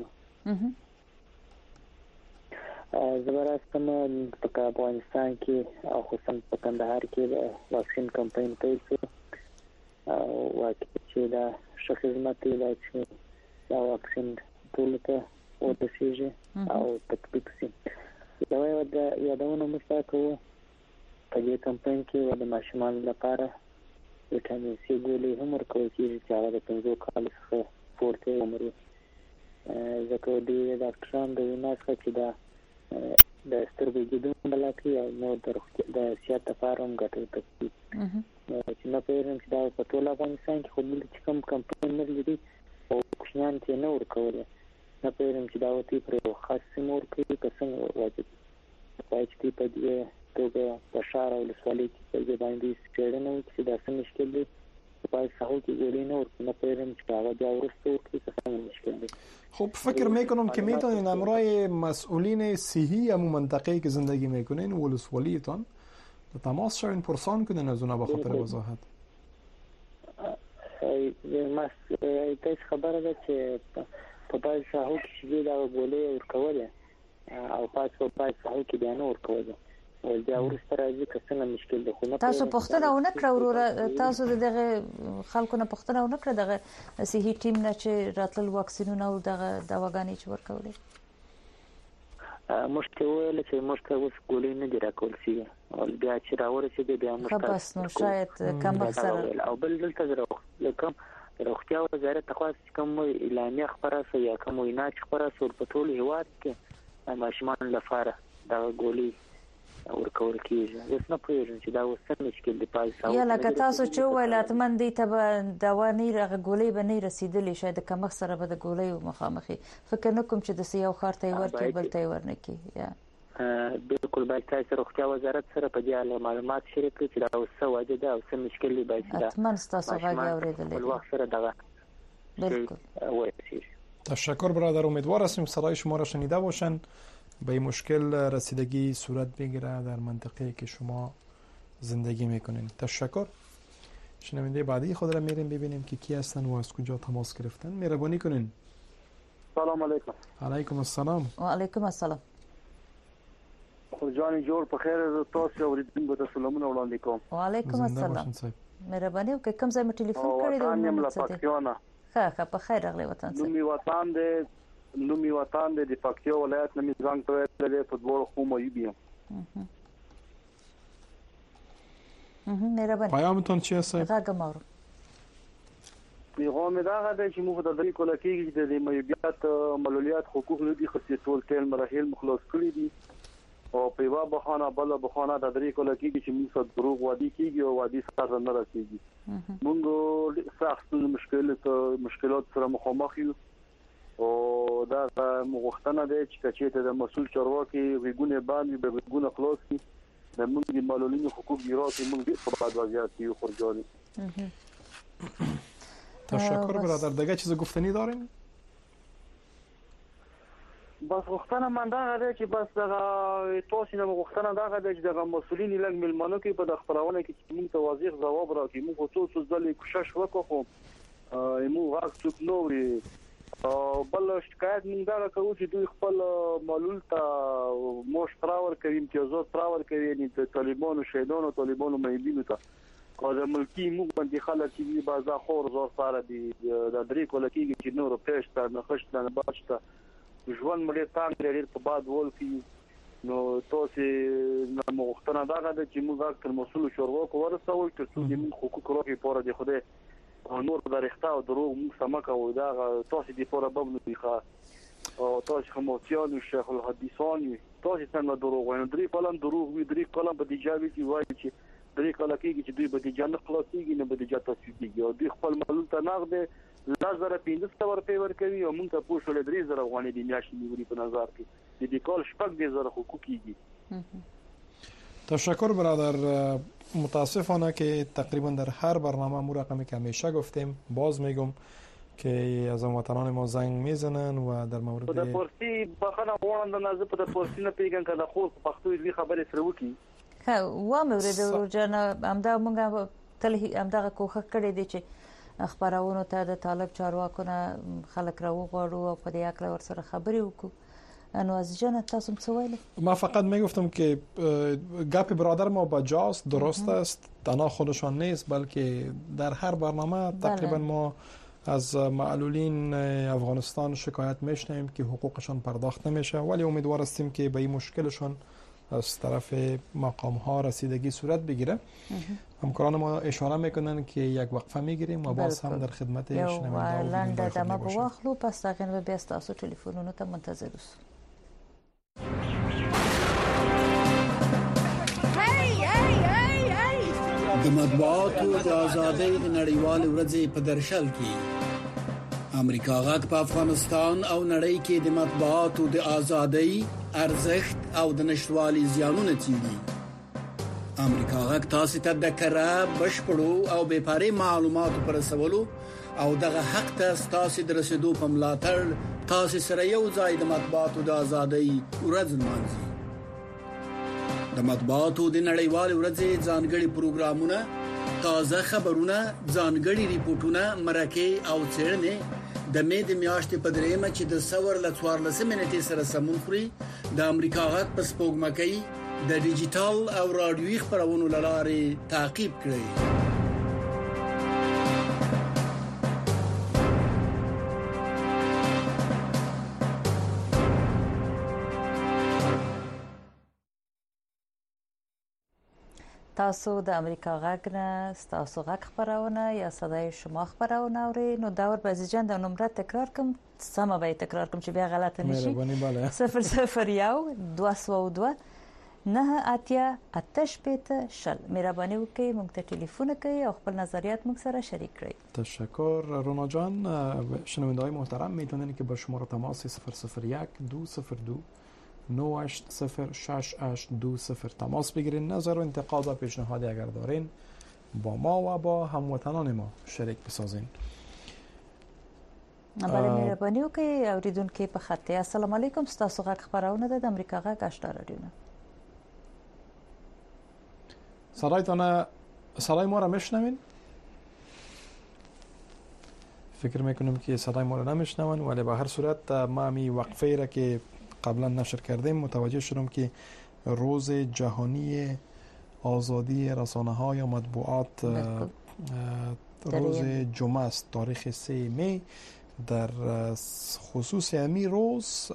زبرستم په افغانستان کې او خصوصا په کندهار کې واکسین کمپاین پیل شو او واکسین چې دا ښه خدمت دی چې دا واکسین ټول ته ورسیږي او تطبیق شي. دا یو د یادونه مستقو په دې کمپاین کې د ماشومان لپاره وټامین سي ګولې هم ورکول کېږي چې هغه د پنځو کالو څخه پورته عمر ځکه د ډاکټرانو د وینا څخه چې دا د سترګو جدون بلکې او نو د صحت لپاره هم ګټور دی. چې نه پېژنم چې دا په ټول افغانستان کې خو ملي کوم کمپاین لري او کوشنیان ته نه ورکول نه پېژنم چې دا وتی پر خاص سیمور کې څنګه واجب وایي چې په دې توګه په شهر او لسوالۍ کې په دې باندې څېړنه وکړي چې دا څه مشکل دي په ساحو کې ګولې نه ورکړي، نه پوهېږم چې هغه بیا وروسته ورکړي که څنګه مشکل دی. خب فکر میکنم که میتونین امرای مسئولین صحی همون منطقه که زندگی میکنین ولسوالیتان تماس شوین پرسان کنین از اونها به خاطر وضاحت. تاسو خبره ده چې په بعض ساحو کې چې دا ګولې ورکولې او پاس په بعض ساحو کې بیا نه ورکولې او بیا وروسته راځي که څنګه مشکل دی. خو تاسو پوښتنه ونه کړه وروره، تاسو دغه خلکو نه پوښتنه ونه کړه دغه صحي ټیم نه چې راتلل واکسینونه او دغه دواګانې چې ورکولې؟ موږ ته ویل چې موږ ته اوس ګولې نه دي راکول شوي او بیا چې راورسېدې بیا موږ ته بس نو شاید کم اکثر او بل دلته کوم روغتیا وزارت تخصص کوم اعلامیه خبره سو یا کوم وینا چې خبره سو په ټول هیواد کې ماشومان لپاره دا ګولې ورکول کیږي. زه نه پوهیږم چې دا اوس څه مشکل دی پاتې. یا لکه تاسو چې ویل اتمن دي ته دوا نه راغ ګولې به نه رسیدلې، شاید کوم سره به د ګولې مخامخي فکر نه کوم چې د سیاو خارته ورته بل ته ورنکي. یا بالکل باید تاسو روغتیا وزارت سره په دې اړه معلومات شریک کړئ چې دا اوس څه وجه ده او څه مشکل دی باید دا اتمن تاسو غږ اوریدل. په وخت سره دا بالکل وایي. تشکر برادر، امیدوار هستیم صدای شما را شنیده باشن به این مشکل رسیدگی صورت بگیره در منطقه که شما زندگی میکنین. تشکر. شنونده بعدی خود را میریم ببینیم که کی هستن و از کجا تماس گرفتن. مهربانی کنین. سلام علیکم. علیکم السلام. و علیکم السلام. خورجانی جوړ په خیر، تاسو اوریدونکو ته سلامونه وړاندې کوم. و علیکم السلام. مهرباني وکړئ کوم ځای مې ټلیفون کړی دی؟ نو پښتون. ښه ښه په خیر راغلی وطن څخه. نو می وطن دې نو می وطن دې د پکتیا ولایت نه میزان ته ویل په دوه خو مې بیم. اها مهرباني. پیامتون چی هست؟ راګم اورم. پیغام دا غواړي چې موږ د دې کوله کې د میبيات معلولیات حقوق لري خو ټول ټول مراحل مخلص کړی دي او په یوه بخانه بل بخانه د دې کوله کې چې موږ دروغ وادي کیږي او وادي سره نه راځي. موږ سخت مشکلات مشکلات سره مخامخ یو او دا مغختنه ده چې کچېته د مسول چارواکي ویګونه باندې به ویګونه خلاص کی د موږ د معلولینو حقوق میراث موږ په بعد وضعیت یو خرجانی. تشکر برادر. دیگه چیز گفتنی دارین؟ بس غوښتنه من دا غواړي چې بس دا تاسو نه غوښتنه دا غواړي چې د مسولین لږ ملمنو کې په د خبرونه کې چې موږ ته واضح ځواب راکړي. موږ ټول څه ځلې کوشش وکړو موږ هغه څوک نو بل شکایت موږ دا کوو چې دوی خپل معلول ته موش تراور کوي، امتیازات تراور کوي، یعنی د طالبانو شهیدانو طالبانو مېبینو ته او د ملکی موږ باندې خلک چې بازار خور زور سره دي د درې کوله کې چې نور پېشته نه خشته نه باشته ژوند مړی تان لري په بعد ول کې نو تاسو نه مختنه دا غواړي چې موږ اکثر مسؤل شوروا کو ورسول چې څو د حقوق راکې پوره دي خوده او نور د رښتا او دروغ موږ سمکه و دا تاسو دې پوره ببنو دي ښه او تاسو خموتیان او شیخ الحدیثان تاسو څنګه دروغ وایي درې کلم دروغ وي درې کلم په دیجاوي کې وایي چې درې کله کې چې دوی به د جنت خلاصيږي نه به د جنت تاسيږي او دوی خپل معلوم ته نغده لازر پینځه ستور پیور کوي او موږ ته پوښتنه درې زره غوڼې د میاشتې نیولې په نظر کې د دې کال شپږ د زره حقوق کیږي. تشکر برادر. متاسفانه که تقریبا در هر برنامه مو رقمی که همیشه گفتیم باز میگم که از هموطنان ما زنگ میزنن و در مورد د پرسی بخنه غوړند نه زه په د پرسی نه پیګن کله خو پښتو دې خبرې سره وکي و مې ورته جن امدا مونږه تل امدا کوخه کړې دي چې خبرونه ته د طالب چارواکونه خلک راو غواړو او په دې اکل ور سره خبرې وکړو. انو از جن تاسو څه ویل؟ ما فقط میگفتم که گپ برادر ما بجاست، درست است، تنها خودشان نیست بلکه در هر برنامه تقریبا ما از معلولین افغانستان شکایت میشنویم که حقوقشان پرداخت نمیشه، ولی امیدوار هستیم که به این مشکلشان از طرف مقام ها رسیدگی صورت بگیره. همکاران ما اشاره میکنن که یک وقفه میگیریم و باز هم در خدمت شنوندگان و لنډه دمه بواخلو پس داغین و بیا تاسو ټلیفونونو ته منتظر اوسئ. د مطبوعاتو د ازادۍ د نړیوال ورځې په درشل کې امریکا غاک په افغانستان او نړۍ کې د مطبوعاتو د ازادۍ ارزښت او د نشټوالي زیانونه څیړي. امریکا غږ تاسو ته د کره بشپړو او بې پارې معلوماتو پر رسولو او دغه حق ته تاسو د رسیدو په ملاتړ تاسو سره یو ځای د مطبوعاتو د ازادۍ ورځ نمانځي. د مطبوعاتو د نړیوال ورځې ځانګړي پروګرامونه، تازه خبرونه، ځانګړي ریپورتونه، مرکه او څېړنې د مې د میاشتې په دریمه چې د څوار ل څوارلس منټې سره سمون خوري د امریکا غږ په سپوږمکۍ د ډیجیټل او رادیوي خبرونو لارې تعقیب کړئ. تاسو د امریکا غږ نه تاسو غږ خبرونه یا صدای شما خبرونه اورئ. نو داور بازیجان د نمبر تکرار کوم، سم به تکرار کوم چې بیا غلط نشي. صفر صفر یو دو سو دو نه اتیا اتش پته شل. مهرباني وکړئ موږ ته ټلیفون کوي او خپل نظریات موږ سره شریک کړئ. تشکر رونا جان. شنونده‌های محترم میتونن که با شماره تماس صفر صفر یک دو صفر دو نه هشت صفر شش هشت دو صفر تماس بگیرین. نظر و انتقاد و پیشنهادی اگر دارین با ما و با هموطنان ما شریک بسازین. بله مهرباني وکړئ اوریدونکو په خط. السلام علیکم، تاسو غږ خبرونه د امریکا غږ آشنا رادیو نه. صدایتان صدای ما را میشنوین؟ فکر میکنم که صدای ما را نمیشنون، ولی به هر صورت ما می وقفه را که قبلا نشر کردیم متوجه شدم که روز جهانی آزادی رسانه ها یا مطبوعات روز جمعه است، تاریخ سه می. در خصوص امی روز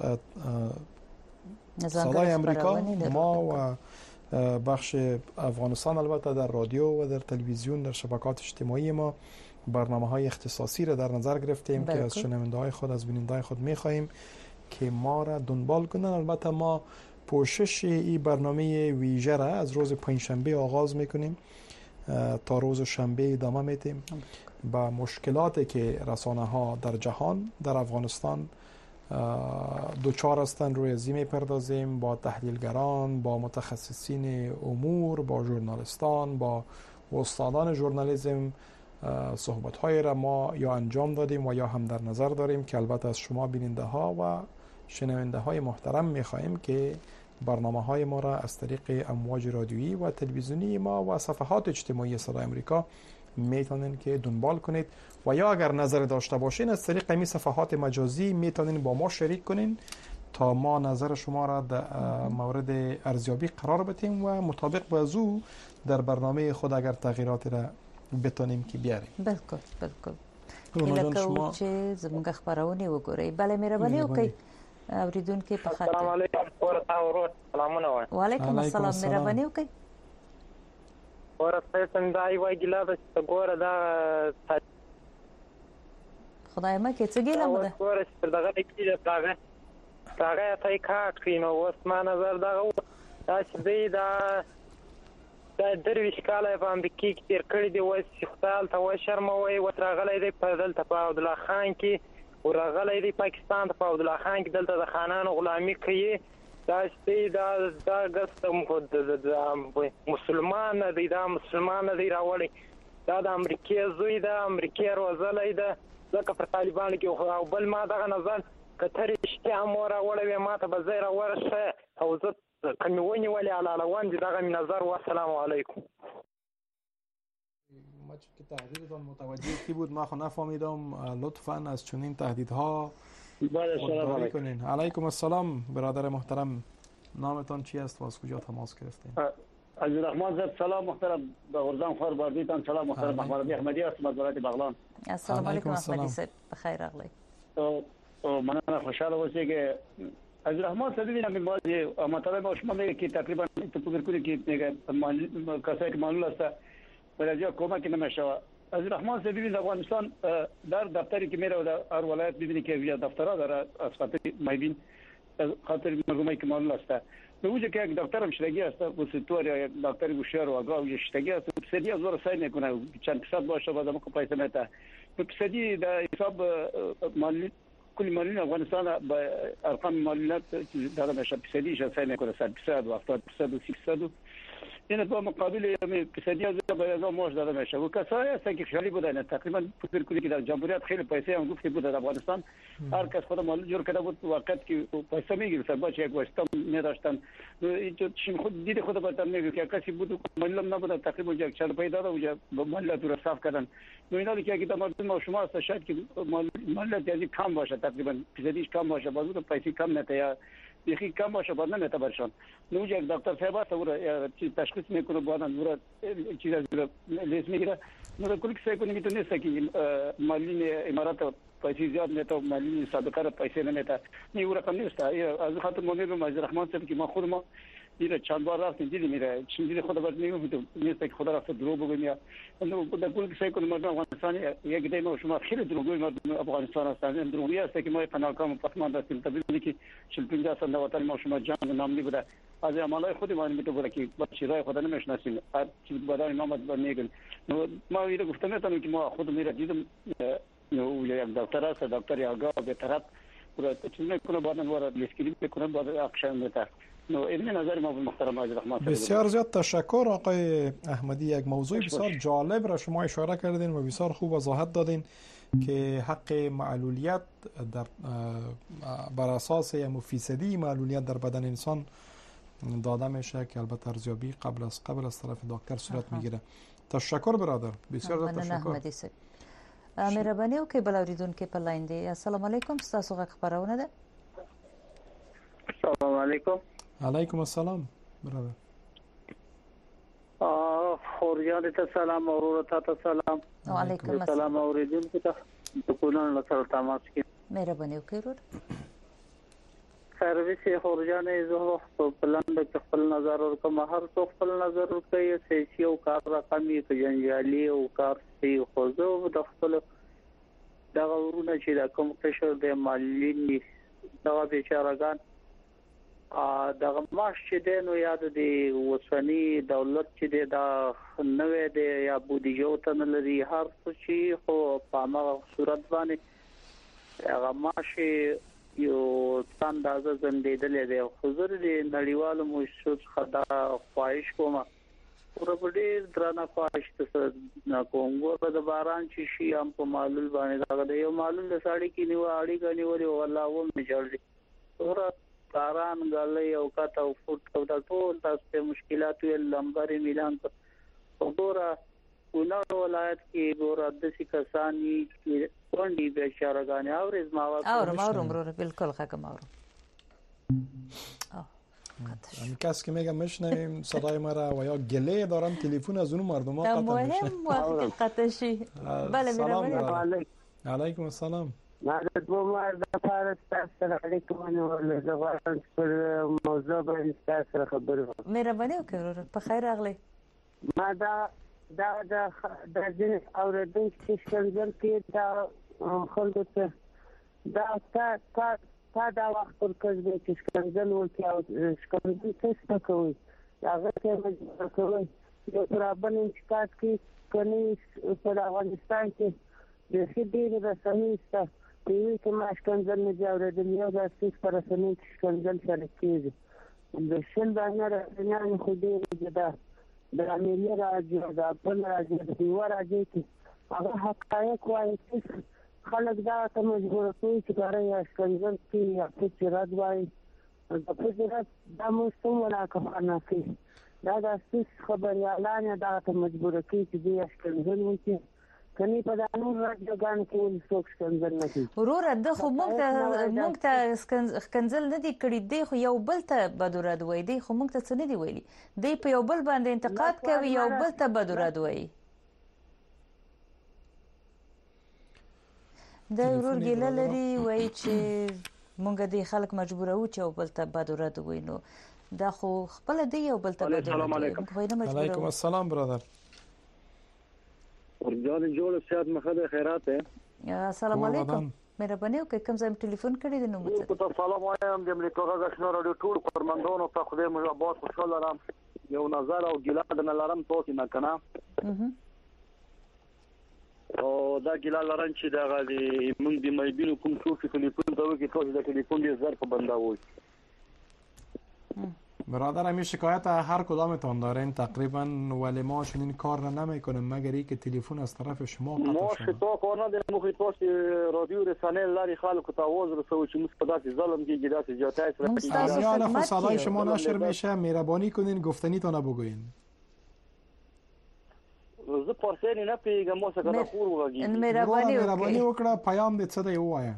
صدای امریکا ما و بخش افغانستان البته در رادیو و در تلویزیون در شبکات اجتماعی ما برنامه های اختصاصی را در نظر گرفتیم که از شنونده های خود از بیننده های خود میخواهیم که ما را دنبال کنند. البته ما پوشش این برنامه ویژه را از روز پنجشنبه آغاز میکنیم تا روز شنبه ادامه میدیم. با مشکلاتی که رسانه ها در جهان در افغانستان دوچار هستند روی ازی میپردازیم، با تحلیلگران، با متخصصین امور، با ژورنالیستان، با استادان ژورنالیسم صحبت های را ما یا انجام دادیم و یا هم در نظر داریم که البته از شما بیننده ها و شنونده های محترم میخواهیم که برنامه های ما را از طریق امواج رادیویی و تلویزیونی ما و صفحات اجتماعی صدای امریکا میتونین که دنبال کنید و یا اگر نظر داشته باشین از طریق این صفحات مجازی میتونین با ما شریک کنین تا ما نظر شما را در مورد ارزیابی قرار بدیم و مطابق با او در برنامه خود اگر تغییراتی را بتونیم که بیاریم. بالکل بالکل. الکه چې زموږ خبرونه وګورئ. بله مهرباني وکړئ اوریدونکو په خاطر. السلام علیکم ورحمت الله وبرکاته. وعلیکم السلام. مهرباني وکړئ. ورته څنګه ایوای ګلا د ګوره دا خدای ما کې څه ګیله مده ګوره چې دغه کې دغه دغه ته کا کینو اوس ما نظر دغه دا چې دی دا دا درویش کاله په امریکا کې تیر کړی دی وای سختال ته وای شرموي وترغلې دی په دلته په عبد الله خان کې ورغلې دی پاکستان ته په عبد الله خان کې دلته د خانانو غلامي کوي. دا چې دا دا ګستم خود د مسلمان دی دا مسلمان دی راوړي دا د امریکای زوی دا امریکای روزلې ده ځکه پر طالبان کې او بل ما دغه نظر کتر اشتیا مور راوړې ما ته بزیر ورشه او زه کمیونی ولی علالوان دی دغه نظر. و السلام علیکم. ما که تهدیدتان متوجه کی بود ما خو نفهمیدم، لطفاً از چنین تهدیدها خودداری کنین. علیکم السلام برادر محترم، نامتان چی است و از کجا تماس گرفتین؟ عبدالرحمن زد. سلام محترم به غرزان خور باردیتان. سلام محترم محمد احمدی است از ولایت بغلان. السلام علیکم احمدی صاحب، بخیر راغلی. من خوشحال اوسئ که عبدالرحمن صاحب ببینم بعضی مطالب با شما میگه که تقریبا تو فکر کنید که میگه کسایی که معلول است ولی کمک نمیشه. عبدالرحمن صاحب ببینید افغانستان در دفتری که میره در هر ولایت ببینید که ویا دفترها داره از خاطر میبین خاطر مرغومی که معلول است. نوجه که یک دفتر مشترکی است وسطور یا یک دفتر گوشوار و آگاه و شتگی است پسدی از ور سعی میکنه چند فیصد باشه بعد ما پیسه میده پسدی در حساب مالی کل مالی افغانستان با ارقام مالیات داره میشه پسدیش سعی میکنه صد درصد و هفتاد درصد و سی درصد این په مقابل یعنی فیصدی از به موش داده میشه و کسایی هستن که خیلی بودن تقریبا فکر کنید که در جمهوریت خیلی پیسه هم گفته بود در افغانستان هر کس خود مال جور کرده بود وقت که پیسه میگرفتن با چه یک واسطه نداشتن چون خود دید خود بهتر میگه که کسی بود ملم نبود تقریبا یک چهل پیدا داد و ملت رو صاف کردن و اینا که اگه مردم ما شما است شاید که ملت یعنی کم باشه تقریبا فیصدیش کم باشه بازو پیسه کم نته یا یکی کم باشه بعد نمیته برشان نو یک دکتر صاحب است و تشخیص میکنه بعدا نور چیزا لیست میگیره نور کلی که کنه میتونه نیست که مالی امارات پیسې زیات نه ته مالی سابقه پیسې نه نته نیو رقم نیست از خاطر مونیر مجید رحمان صاحب که ما خود ما دیره چند بار رفتیم دیدیم میره چون دیده خدا برد میگم نیست که خدا رفت دروغ بگیم انو در کل که کنه مردم افغانستان یک دیم شما خیلی دروغگوی مردم افغانستان هستند این دروغی است که ما پناهگاه پسماند هستیم طبیعی که چهل پنجاه سال وطن ما شما جان ناملی بوده از عملای خودی ما میتونه که با چیزای خدا نمیشناسیم هر چیز بدای نامت میگن ما ویرا گفتم نتونم که ما خود میره دیدم نو یک دکتر است دکتر یاگا به طرف برای چیز میکنه بعدن وارد لیسکری میکنه بعد اکشن میده نو این نظر ما محترم مجید رحمان بسیار زیاد تشکر آقای احمدی. یک موضوع بسیار جالب را شما اشاره کردین و بسیار خوب وضاحت دادین که حق معلولیت در بر اساس یا فیصدی معلولیت در بدن انسان داده میشه که البته ارزیابی قبل از قبل از طرف دکتر صورت میگیره. تشکر برادر، بسیار زیاد تشکر. مهرباني وکړئ بل اوریدونکو په لاین دی. السلام علیکم، تاسو غږ خبرونه ده. السلام علیکم. علیکم السلام برادر. اه خورجان ته سلام، اورور ته سلام. وعلیکم السلام. سلام اوریدونکو ته د کولان سره تماس کې. مهرباني وکړئ ورور. سرویس خورجان زه په پلان د خپل نظر ورکوم، هر څو خپل نظر ورکوي سیاسي او کار رقمي په جنجالي او کار سی خوځو د خپل دغه ورونه چې د کوم قشر د مالي دغه بیچارهګان ا دغه ماش چې د نو یاد دی وسنی دولت چې د نوې د یا بودیجه ته نه لري هر څه چې خو په هغه صورت باندې هغه ماش یو څنګه زندېدلې دی حضور دی نړیوالو مؤسسو خدا خواهش کوم ورپډې درانه خواهش ته نه کوم ورته د باران چې شي هم په معلول باندې دا یو معلول د ساړی کې نیو اړی غنی ولې والله و مې جوړ ور باران غلې او کاته او فوټ او د ټول تاسو مشکلات ویل لمبر میلان وګوره ونړ ولایت کې ګوره د څه کسانی چې باندې بیچارهګان اورز ما اورم اورم رو بالکل حقم اورم. این کس که میگم میشنویم صدای ما را و یا گله دارن تلفن از اون مردم ها قطع میشه. مهم قطع شي. بله سلام علیکم السلام. ما د دوه مرد لپاره تاسو علیکم او زه غواړم پر موضوع باندې تاسو خبرې وکړم. مهرباني وکړئ په خیر راغلی. ما دا دا د د ځین اوریدونکو چې څنګه کې دا خلکو ته دا تا تا تا دا وخت ورکړل چې څنګه نو کې او څنګه څه کوي هغه ته مجبور کوي یو پرابلم چې کاټ کې کني په افغانستان کې د خېدې د سمېسته په کې ما څنګه نه جوړه د یو د سیس پر سمې څنګه سره کېږي د شل باندې نه خو دې دا د امریکا راځي دا په راځي د یو راځي چې هغه حقایق وایي چې خلک دا ته مجبور کوي چې کاري اشکنځل کې یا چې رات وایي د پرېږه د موسم ولا کفانه کوي دا د سیس خبريالان دا ته مجبور کوي چې د اشکنځل وکړي کني په دانو راځګان کې ول څوک څنګه نه کوي ورور د خو مونږ ته مونږ ته څنګه نه دي کړی دی خو یو بل ته بدورد وای دی خو مونږ ته څه نه دی ویلي دی په یو بل باندې انتقاد کوي یو بل ته بدورد وای دا ورور ګیله لري وای چې مونږ د خلک مجبورو چې یو بل ته بدورد وای نو دا خو خپل دی یو بل ته بدورد وای علیکم السلام برادر. ورجان جوړ سیاست مخه خیرات ہے. السلام علیکم. مهرباني وکړئ کوم ځای ټلیفون کړی دی نو مته ته سلام وایم د امریکا غږ رادیو ټول قرمندونو ته خدای مو آباد خوشاله لرم یو نظر او ګیله نه لرم تاسو نه کنه او دا ګیله لرم چې دا غالي موږ د مېبینو کوم څوک ټلیفون ته وکړي تاسو د ټلیفون دې زر په بندا وای برادر همین شکایت هر کدامتان دارین تقریبا، ولی ما چنین کار را نمیکنیم مگر اینکه تلفن از طرف شما قطع ما شده. شتا کار نداریم، مخې تاسو رادیو رسانه لاري خلکو ته आवाज رسوي چې موږ په داسې ظلم کې داسې جاتای سره امیال خود صدای شما نشر میشه، مهربانی کنین گفتنی تا نبگوین. زه پرسین نه پیګم مو څنګه د خور وږي مهرباني مهرباني وکړه پیام دې څه دی وایه.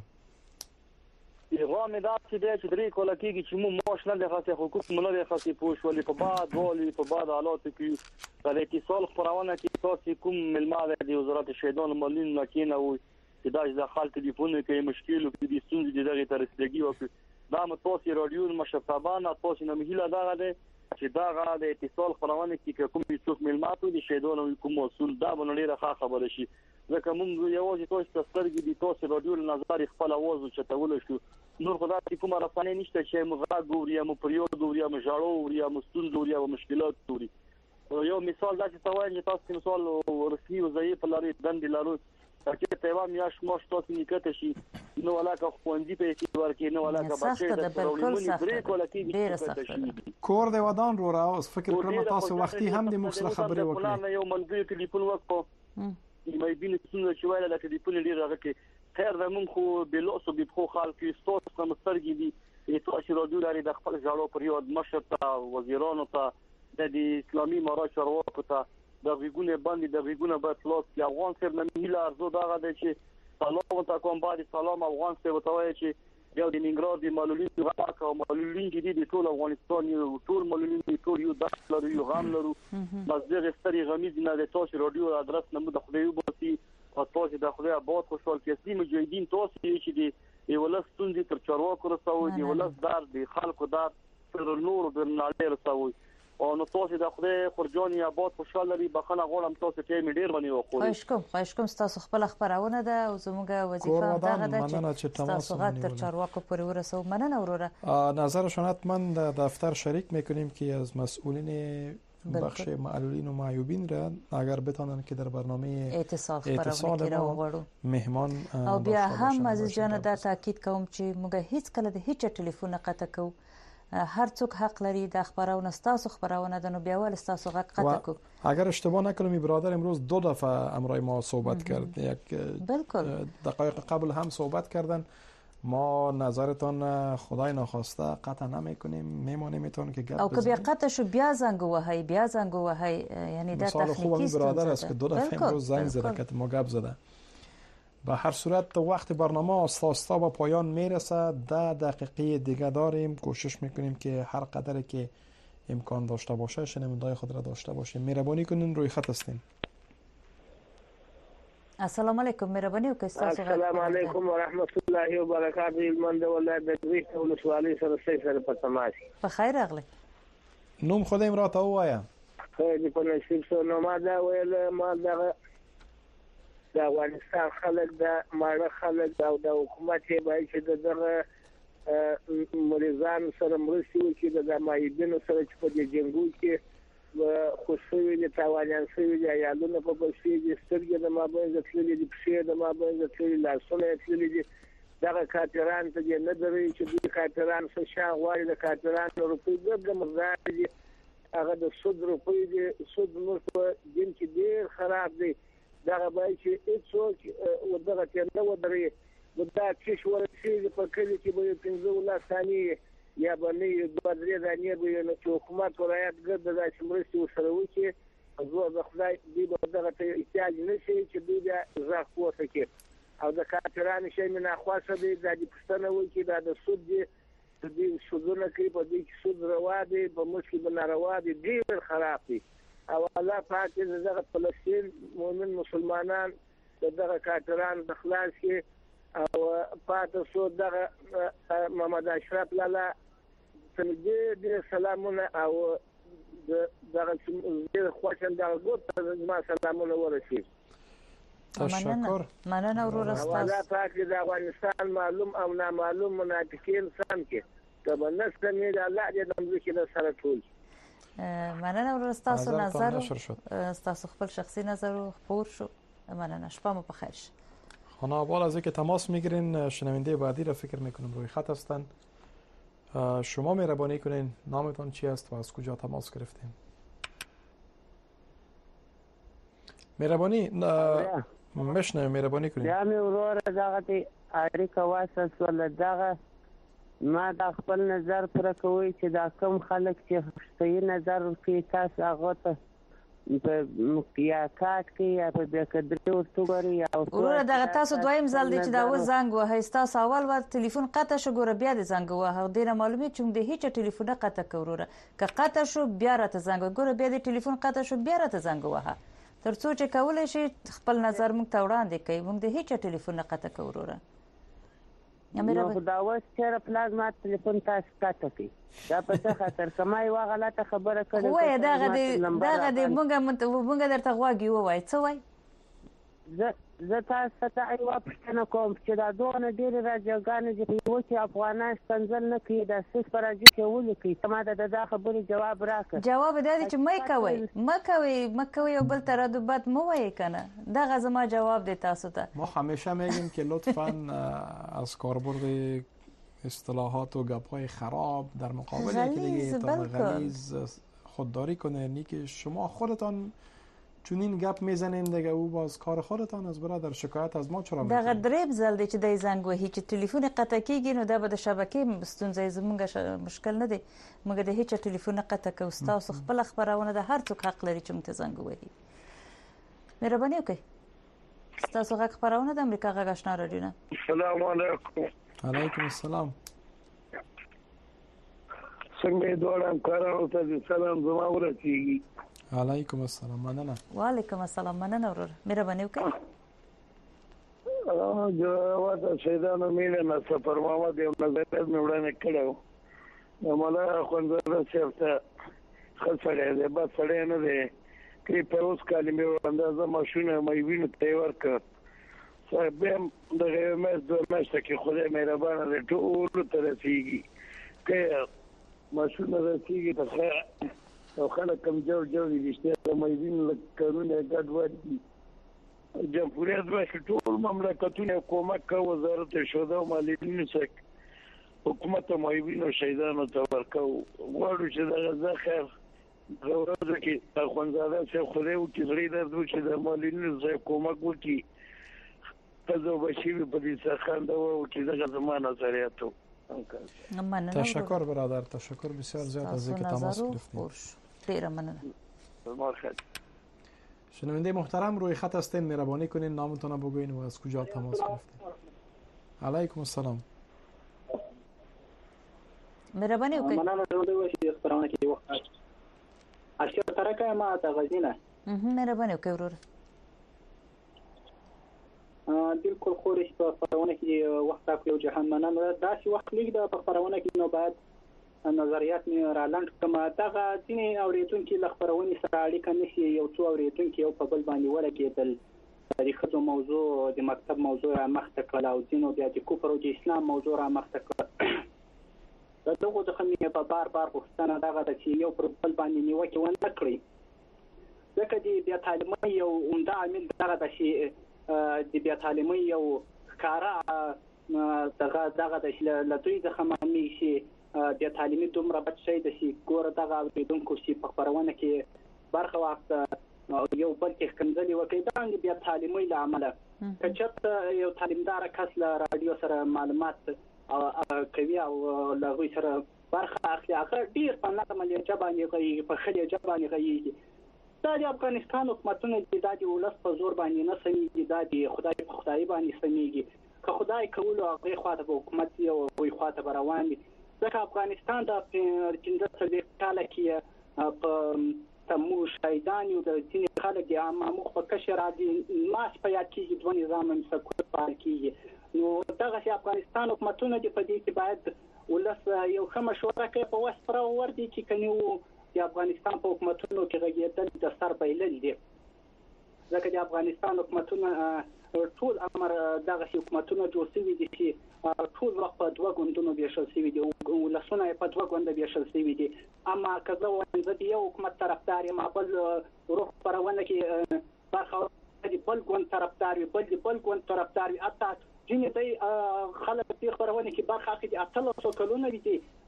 پیغام دا چې د درې کوله کېږي چې مو ماش نه د خاصه حقوق مونږ نه خاصه پوښ ولې په بعد ولې په بعد حالات کې د اتصال خبرونه کې تاسو کوم ملماده د وزارت شهیدان مالین نکینه وي چې دا د خلک ټلیفون کې مشکل او د ستونزې دغه تر رسیدګي وکړي. دا مو تاسو رادیو مشرفابان تاسو نه مهله دا ده چې دا د اتصال خبرونه کې کوم څوک ملماتو د شهیدان کوم مسول دا باندې راخه خبره شي. ځکه موږ یوازې تاسو سترګې د تاسو رادیو نظر خپل आवाज چتول شو، نور خدای ته کومه رسانه نشته چې موږ غوړو یا مو پریود ګوري یا مجاړو یا مستون ګوري یا مشکلات ګوري. یو مثال دا چې تاسو تاسو مثال رسمي او ضعیف لري دند لرو چې تیوا میاش مو تاسو نکته شي نو علاقه خوندې په کې ورکې نو علاقه بچي د پرولمونی بریک ولا کې کور د ودان رو را اوس فکر کړم تاسو وختي هم د موږ سره خبرې وکړې. یو ملګری ټلیفون وکړو مې بینه څنګه چې وایي لکه ټلیفون لري راغی خیر د مونږ خو بلوسو به خو خلک ستاسو کوم سترګې دي تاسو رادیو لري د خپل ځاړو پریود مشر ته وزیرانو ته د اسلامي مراجع چارواکو ته د ویګونه باندې د ویګونه په خلاص کې افغان سره نه ميله ارزو دا غده چې سلام ته کوم باندې سلام افغان سره وتاوي چې یو د ننګرهار د معلولین راکا او معلولین دي د ټول افغانستان یو ټول معلولین دي ټول یو داخله یو غام لرو مزدغه ستري غمیز نه د تاسو رادیو ادرس نه مو د خدای وبسي او تاسو د خدای آباد خوشحال کیسې مجاهدین تاسو چې دی ولس ستوندې تر چارواکو رسوي دی ولس دار دی خلکو دار تر نور د نړۍ رسوي او نو تاسو د خدای خرجانی آباد خوشحال لري بخنه غوړم تاسو ټیم ډیر باندې وخوري. خواهش کوم خواهش کوم تاسو خپل خبرونه ده او زموږه وظیفه دغه ده چې تاسو غږ تر چارواکو پورې ورسو. مننه وروره. نظرشون حتما در دفتر شریک میکنیم که از مسئولین بخش معلولین و معیوبین را اگر بتانن که در برنامه اتصال خبرونه ما مهمان او بیا هم عزیز جان دا تاکید کوم چې موږ هیڅ کله د هیڅ ټلیفون قطع کو، هر څوک حق لري د خبرونه تاسو خبرونه د نو بیا ول تاسو غږ قطع کو. اگر اشتباه نکنم برادر امروز دو دفعه امرای ما صحبت کرد، یک دقایق قبل هم صحبت کردن. ما نظرتان خدای ناخواسته قطع نمیکنیم، میمونیم میتون که گپ او که بیا قطع شو بیا زنگ وهی بیا زنگ وهی یعنی در تکنیکی است برادر است که دو دفعه امروز زنگ زده که ما گپ زده. به هر صورت وقت برنامه آستا به پایان میرسه، ده دقیقه دیگه داریم، کوشش میکنیم که هر قدر که امکان داشته باشه شنوندای خود را داشته باشیم. مهربانی کنین روی خط هستین. السلام علیکم، مهرباني وکړئ. السلام علیکم ورحمت الله وبرکاته. المند ولایت د دویشت ولسوالۍ سره سره په تماس. په خیر راغلی. نوم خدایم راته وایا. خیر په نصیب سره نو ما دا ویل ما دا د افغانستان خلک د ماړه خلک او د حکومت یې باید چې دغه مریضان سره مرستې وکړي د مایدینو سره چې په دې جنګو کې خوشوي دي تاوانیان شوي دي یادونه په بشي دي سترګې د مابین د تللې دي پښې د مابین د تللې لاسونه تللې دي دغه کاتران ته نه درې چې دوی کاتران څه شان غواړي د کاتران روپۍ د مزار دي هغه د سود روپۍ دي سود نور په دین کې ډیر خراب دي دغه باید چې هیڅوک ودغه ته نه ودرې دا چې شو ورسېږي په کلی کې به پنځه ولا ثانیې یا باندې د بدرې دانې به نو چې حکومت ولایت ګرځي د شمرسي وسره وکړي زه د خدای دې به دغه ته احتیاج نشي چې دوی دا ځخ کوته کې او د کاتران شي نه خاصه دي د پښتنه وکړي دا د سود دي د دې سودونه کوي په دې کې سود روا دي په مشکل بناروا دي ډیر خراب دي او الله پاک دې دغه فلسطین مؤمن مسلمانان دغه کاتران د خلاص کې او پاتې شو دغه محمد اشرف لاله څنګه دې سلامونه او دغه دې خوشن دغه ګوت ما سلامونه ورسي. تشکر. مننه ورور تاسو. الله پاک دې افغانستان معلوم او نامعلوم منافقین سم کې کله نسته نه الله دې دمو کې سره ټول. مننه ورور تاسو نظر تاسو خپل شخصي نظر خپور شو. مننه شپه مو بخیر. خانه اول از اینکه تماس میگیرین شنونده بعدی را فکر میکنم روی خط هستن. شما مهربانی کنین نامتان چی است و از کجا تماس گرفتین؟ مهربانی مشنه مهربانی کنین. یا می ورور دغه اړیکه واسه سول دغه ما د خپل نظر پر کوي چې دا کوم خلک چې صحیح نظر کوي تاسو هغه ته په یا کاټ کې یا په بکدري ورته غوړي یا ورور دغه تاسو دویم ځل دی چې دا و زنګ وه تاسو اول ور ټلیفون قطع شو ګوره بیا د زنګ وه ډیره معلومه چې د هیڅ ټلیفون قطع کوروره که قطع شو بیا راته زنګ ګوره بیا د ټلیفون قطع شو بیا راته زنګ وه ترڅو چې کولای شي خپل نظر موږ ته وړاندې کوي موږ د هیڅ ټلیفون قطع کوروره نو دا اوس چېرې پلاز ما ټلیفون تاسو قطع کړي دا په څه خاطر کما یوه غلطه خبره کړې وایه دغه د دغه د موږ درته غوږ یې ووایه څه وایي زه تاسو ته یوه پوښتنه کوم چې دا دونه ډېرې راجوګانې چې په یوه کې افغانان ښکنځل نه کوي دا سیس په راجو کې ولیکئ ته ما د دا خبرې جواب راکړه جواب دا دی چې مه کوئ مه کوئ مه کوئ یو بل ته رد و بد مه وایئ که نه دغه زما جواب دی تاسو ته ما همیشه میگیم که لطفا از کاربرد اصطلاحات و گپ‌های خراب در مقابل یکی دیگه غلیظ خودداری کنه نی که شما خودتان چون این گپ میزنین دیگه او باز کار خودتان از برادر شکایت از ما چرا میکنید دغه درې ځل دی چې د زنګ وهي چې ټلیفون قطع کیږي نو دا به د شبکې ستونزه زمونږ مشکل نه دی موږ د هیڅ ټلیفون قطع کوو ستاسو خپل خبرونه د هر څوک حق لري چې موږ ته زنګ وهي مهرباني وکړئ ستاسو غږ خبرونه د امریکا غږ آشنا رادیو نه السلام علیکم علیکم السلام څنګه دوړم کارو ته سلام زما ورسیږي علیکم السلام مننه وعلیکم السلام مننه ورور مهرباني وکړئ اه جواب شهیدانو مینه نه سفر محمد یو نظر مې وړاندې کړو نو مله خوندره چیرته خسړې ده بس سړې نه ده کې په اوس کال مې اندازه ماشونه مې ویني ته ورکړ صاحب دغه مې دوه مېشته کې خدای مهربانه ده ټول تر رسیږي کې ماشونه رسیږي ته خیر او خلک کم جوړ جوړ دي چې د مېدین لکرونه ګډ ورتي جمهوریت به ټول مملکتونه کومک کوي وزارت شوده او مالیاتي سک حکومت مېوینو شهیدانو ته ورکو غواړو چې دغه ځخر غوړو کې خوندزاده چې خوري او کې غړي درته چې د مالیاتي سک کومک وکړي تاسو به شي په دې څخه دا و چې دغه زمانه نظریاتو تشکر برادر تشکر بسیار زیاد از اینکه تماس گرفتید خیره مننه شنونده محترم روی خط هستین مهربانی کنین نامتون رو بگوین و از کجا تماس گرفتید علیکم السلام مهربانی وکړئ مننه زه د وشي خبرونه کې وخت اشیا ترکه ما ته غزینه مهربانی وکړئ ورور بالکل خورش په خبرونه کې وخت راکړو جهان مننه دا چې وخت لیک د خبرونه کې نو بعد نظریات مې را لاند کوم دغه ځینې اوریدونکو له خبرونې سره اړیکه نشي یو څو اوریدونکو یو په بل باندې ورکېدل د خځو موضوع د مکتب موضوع را مخته کړه او ځینو بیا د کفر او د اسلام موضوع را مخته کړه دغه د خمینه په بار بار غوښتنه دغه د چې یو پر بل باندې نیوکه ونه کړی ځکه د بیا تعلیمي یو عمده عامل دغه د شي د بیا تعلیمي یو ښکارا دغه دغه د لټوي د خمامي شي د تعلیمي دومره بچ شي د شي ګوره دغه اوریدونکو شي په خبرونه کې برخه وخت یو بل کې کنځلي وکړي دا بیا تعلیمي عمل کچت یو تعلیمدار کس له رادیو سره معلومات کوي او له غوي سره برخه اخلي هغه ډیر په نظم لري باندې کوي په خلي باندې کوي دا د افغانستان حکومتونه د دادی ولس په زور باندې نه سميږي دا د خدای په خدای باندې سميږي که خدای کول او هغه خواته حکومت یو وي خواته روان دي ځکه افغانستان د پنځه څلوېښت کاله کې په تمو شهیدان یو د ځینې خلک د عامه مخ په کشر راځي ماس په یاد کېږي دوه نظام مسکوت پال کېږي نو دغه افغانستان حکومتونه د پدې کې باید ولس یو ښه مشوره کوي په وس پر ور دي چې کني د افغانستان په حکومتونو کې غږیدل د سر بیلل دي ځکه د افغانستان حکومتونه ټول امر دغه حکومتونه جوړ شوي دي چې ټول وخت په دوه غوندونو بیشل شوي دي او لسونه په دوه غوند بیشل شوي دي اما کله وانځ دی یو حکومت طرفدار ما بل روح پرونه کې برخه دی بل غوند طرفدار بل بل غوند طرفدار اته ځینې دی خلک په خبرونه کې برخه اخلي اتل څو کلونه دي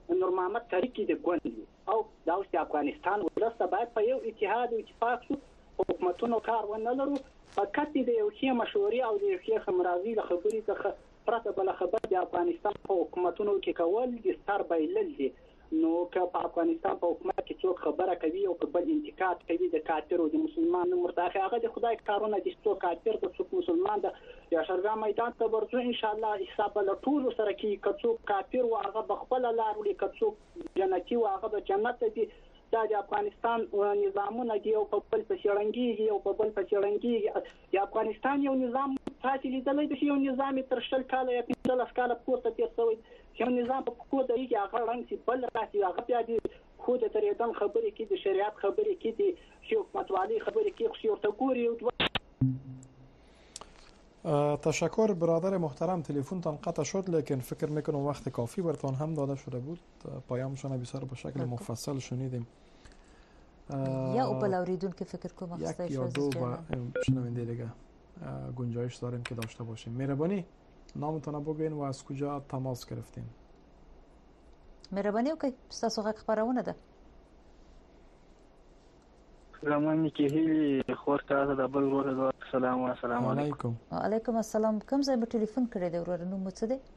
نور محمد طریقې د ګوند او د اوس د افغانستان ولسته باید په یو اتحاد او اتفاق شو حکومتونو کار ونه لرو فقط د یو ښه مشورې او د یو ښه خمرازي له خبرې څخه پرته بل خبر د افغانستان په حکومتونو کې کول د سر بایلل دي نو که په افغانستان په حکومت کې څوک خبره کوي او په بل انتقاد کوي د کافر او د مسلمان مرتاخ هغه د خدای کارونه دي څوک کافر د څوک مسلمان د یا شرګا میدان ته ورځو ان شاء الله حساب له ټول سره کې کڅوک کافر او هغه بخپل لار ولې کڅوک جنتی او هغه د جنت دي دا د افغانستان نظامونه دی او په بل پښړنګي او په بل پښړنګي د افغانستان یو نظام تاسو لیدلې د یو نظام تر شل کال یا پنځلس کال پورته تیر شوی یو نظام په کومه دی چې هغه رنګ سي بل راسي هغه بیا دي خو د تریدن خبرې کې د شریعت خبرې کې دي چې حکومتوالي خبرې کې خو یو تګوري تشکر برادر محترم تلفنتان قطع شد لیکن فکر میکنم وقت کافی برتان هم داده شده بود پیامشان بسیار به شکل مفصل شنیدیم یا او بلاوریدون که فکر کنم یک یا دو با شنونده دیگه گنجایش داریم که داشته باشیم. مهربانی نامتان بگوین و از کجا تماس گرفتین؟ مهربانی اوکی ستاسو غږ خبرونه ده. سلام هیلی خور تاسو د بل ورو سلام السلام علیکم. علیکم السلام. کوم ځای به ټلیفون کړی دی ورور نوم څه دی؟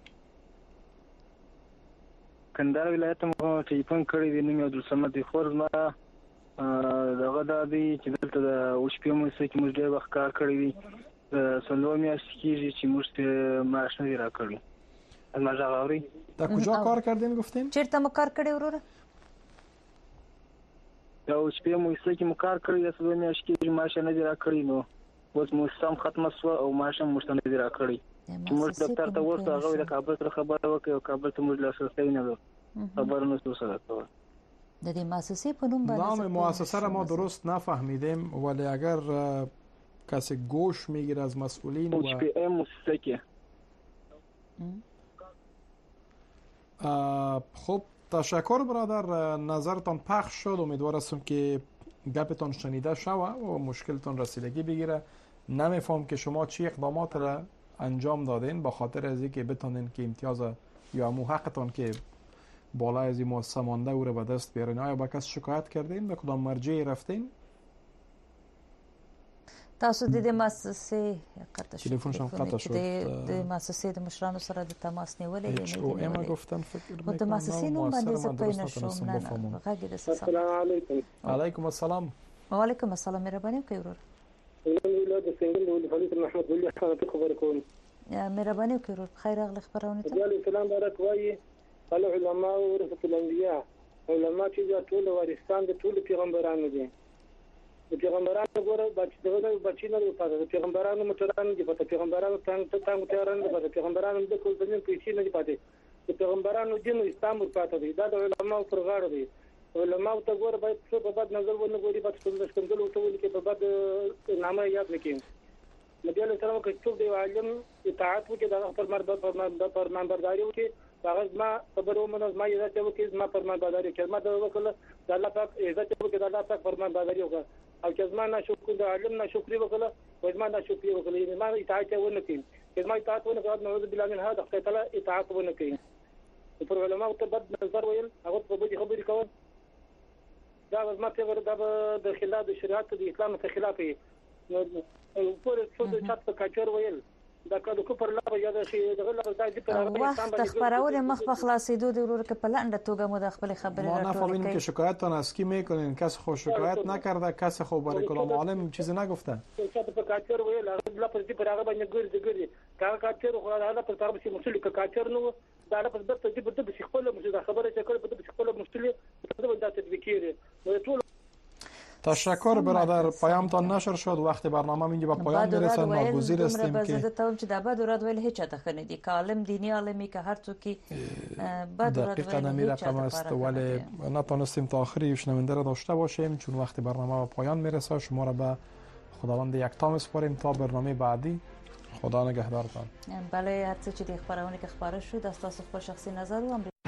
کندهار ولایت مو ټلیفون کړی دی نوم عبد الصمد دی خور ما دغه د دې چې دلته د اوسپیو مو څه کې موږ ډېر وخت کار کړی دی سلو میاشتې کېږي چې موږ ته معاش نه راکړي. ما ځاوري دا کجا کار کردین گفتین؟ چیرته مو کار کړی ورور؟ دا اوسپیو مو څه کې مو کار کړی د سلو میاشتې کېږي معاش نه راکړي نو اوس مو سم ختمه شو او معاش مو ته نه راکړي. چې موږ دفتر ته ورته هغه د کابل سره خبره وکړه او کابل ته موږ لاسرسی نه لرو خبر نه څه سره کوي. د دې مؤسسه په نوم باندې نام مؤسسه را ما درست نفهمیدیم ولی اگر کسی گوش میگیره از مسئولین و خب تشکر برادر نظرتان پخش شد امیدوار هستم که گپتان شنیده شوه و مشکلتان رسیدگی بگیره. نمیفهم که شما چی اقدامات را انجام دادین با خاطر از اینکه بتونین که امتیاز یا مو حقتان که بالا از این مؤسسه مانده او را به دست بیارین. آیا با کس شکایت کردین؟ به کدام مرجعی رفتین؟ تاسو د دې مؤسسې قطع شد تلفنشان قطع شد د مؤسسې د مشرانو سره د تماس نیولې اچ او ام گفتن فکر میکنم د مؤسسې نوم باندې زه پوه نشوم. نه غږ د السلام علیکم. علیکم السلام. وعلیکم السلام. مهرباني وکړئ ورور. ولې د څنګه ولې فلیت محمد ولې خبر خبر کوم. مهرباني وکړئ ورور. خیر راغلی خبرونه ته. وعلیکم السلام بارک وایي العلماء ورثه الانبیاء. علماء چې ټول وارثان د ټول پیغمبرانو دي. د پیغمبرانو ګوره بچ دغه بچی نه پاتې د پیغمبرانو متران دي په پیغمبرانو څنګه څنګه تیاران دي په پیغمبرانو د کول زمين پیسې نه دي پاتې د پیغمبرانو دین اسلام پاتې دي دا د علماء پر غاړه دي. علماء ته ګوره باید څه په بد نظر ونه ګوري په څه د څنګه ته ولي کې په بد نامه یاد نکړي. نبی له سلام کې څوک دی عالم اطاعت وکړي د خپل مرد پر فرمانبرداري وکړي هغه ما خبرو منځ ما یې راته وکړي ما فرمانبرداري کړم دا وکړه د الله پاک عزت وکړي د الله پاک فرمانبرداري وکړه او چې زما نه شکر د علم نه شکر وکړه او زما نه شکر وکړه ما اطاعت ونه کړي چې ما اطاعت ونه کړ نو بالله من هذا خدای تعالی اطاعت ونه کړي. پر علماء ته بد نظر ویل هغه په دې خبرې کول دا زما ته ورته د خلاف د شریعت د اسلام ته خلاف وي نو پر څه د چات په کاچر ویل دا کله کو پر لا یاد شي دغه لا د دې پر وخت خبرونه مخ په خلاصېدو د ورور کې په لنډه توګه مو د خپل خبرې راټولې ما نفهمیم که شکایتتان از کی میکنین؟ کس خو شکایت نکرده، کس خو برای کلام عالم چیزی نگفته. چات په کاچر ویل هغه لا پر دې پر هغه باندې ګرځي ګرځي کا کاچر خو هغه پر طرف شي مسلې کا کاچر نو دا په دې په دې په خپل مسله خبره چې کړې په دې خپل مسلې په دې باندې تطبیقي نو ټول. تشکر برادر، پیامتان نشر شد، وقت برنامه اینجا به پایان میرسه. ناگزیر استیم که زدتم چې د بد وراد ویل هیڅ چاته خنه دي کالم دینی عالمی که هر څوک بد وراد دقیقاً نمی رقم است ولی نتونستیم تا آخری شنونده را داشته باشیم چون وقت برنامه به پایان میرسه. شما را به خداوند یکتا میسپاریم تا برنامه بعدی. خدا نگهدارتان. بله هر څه چې د خبرونه کې خبره شو د تاسو خپل شخصي نظر و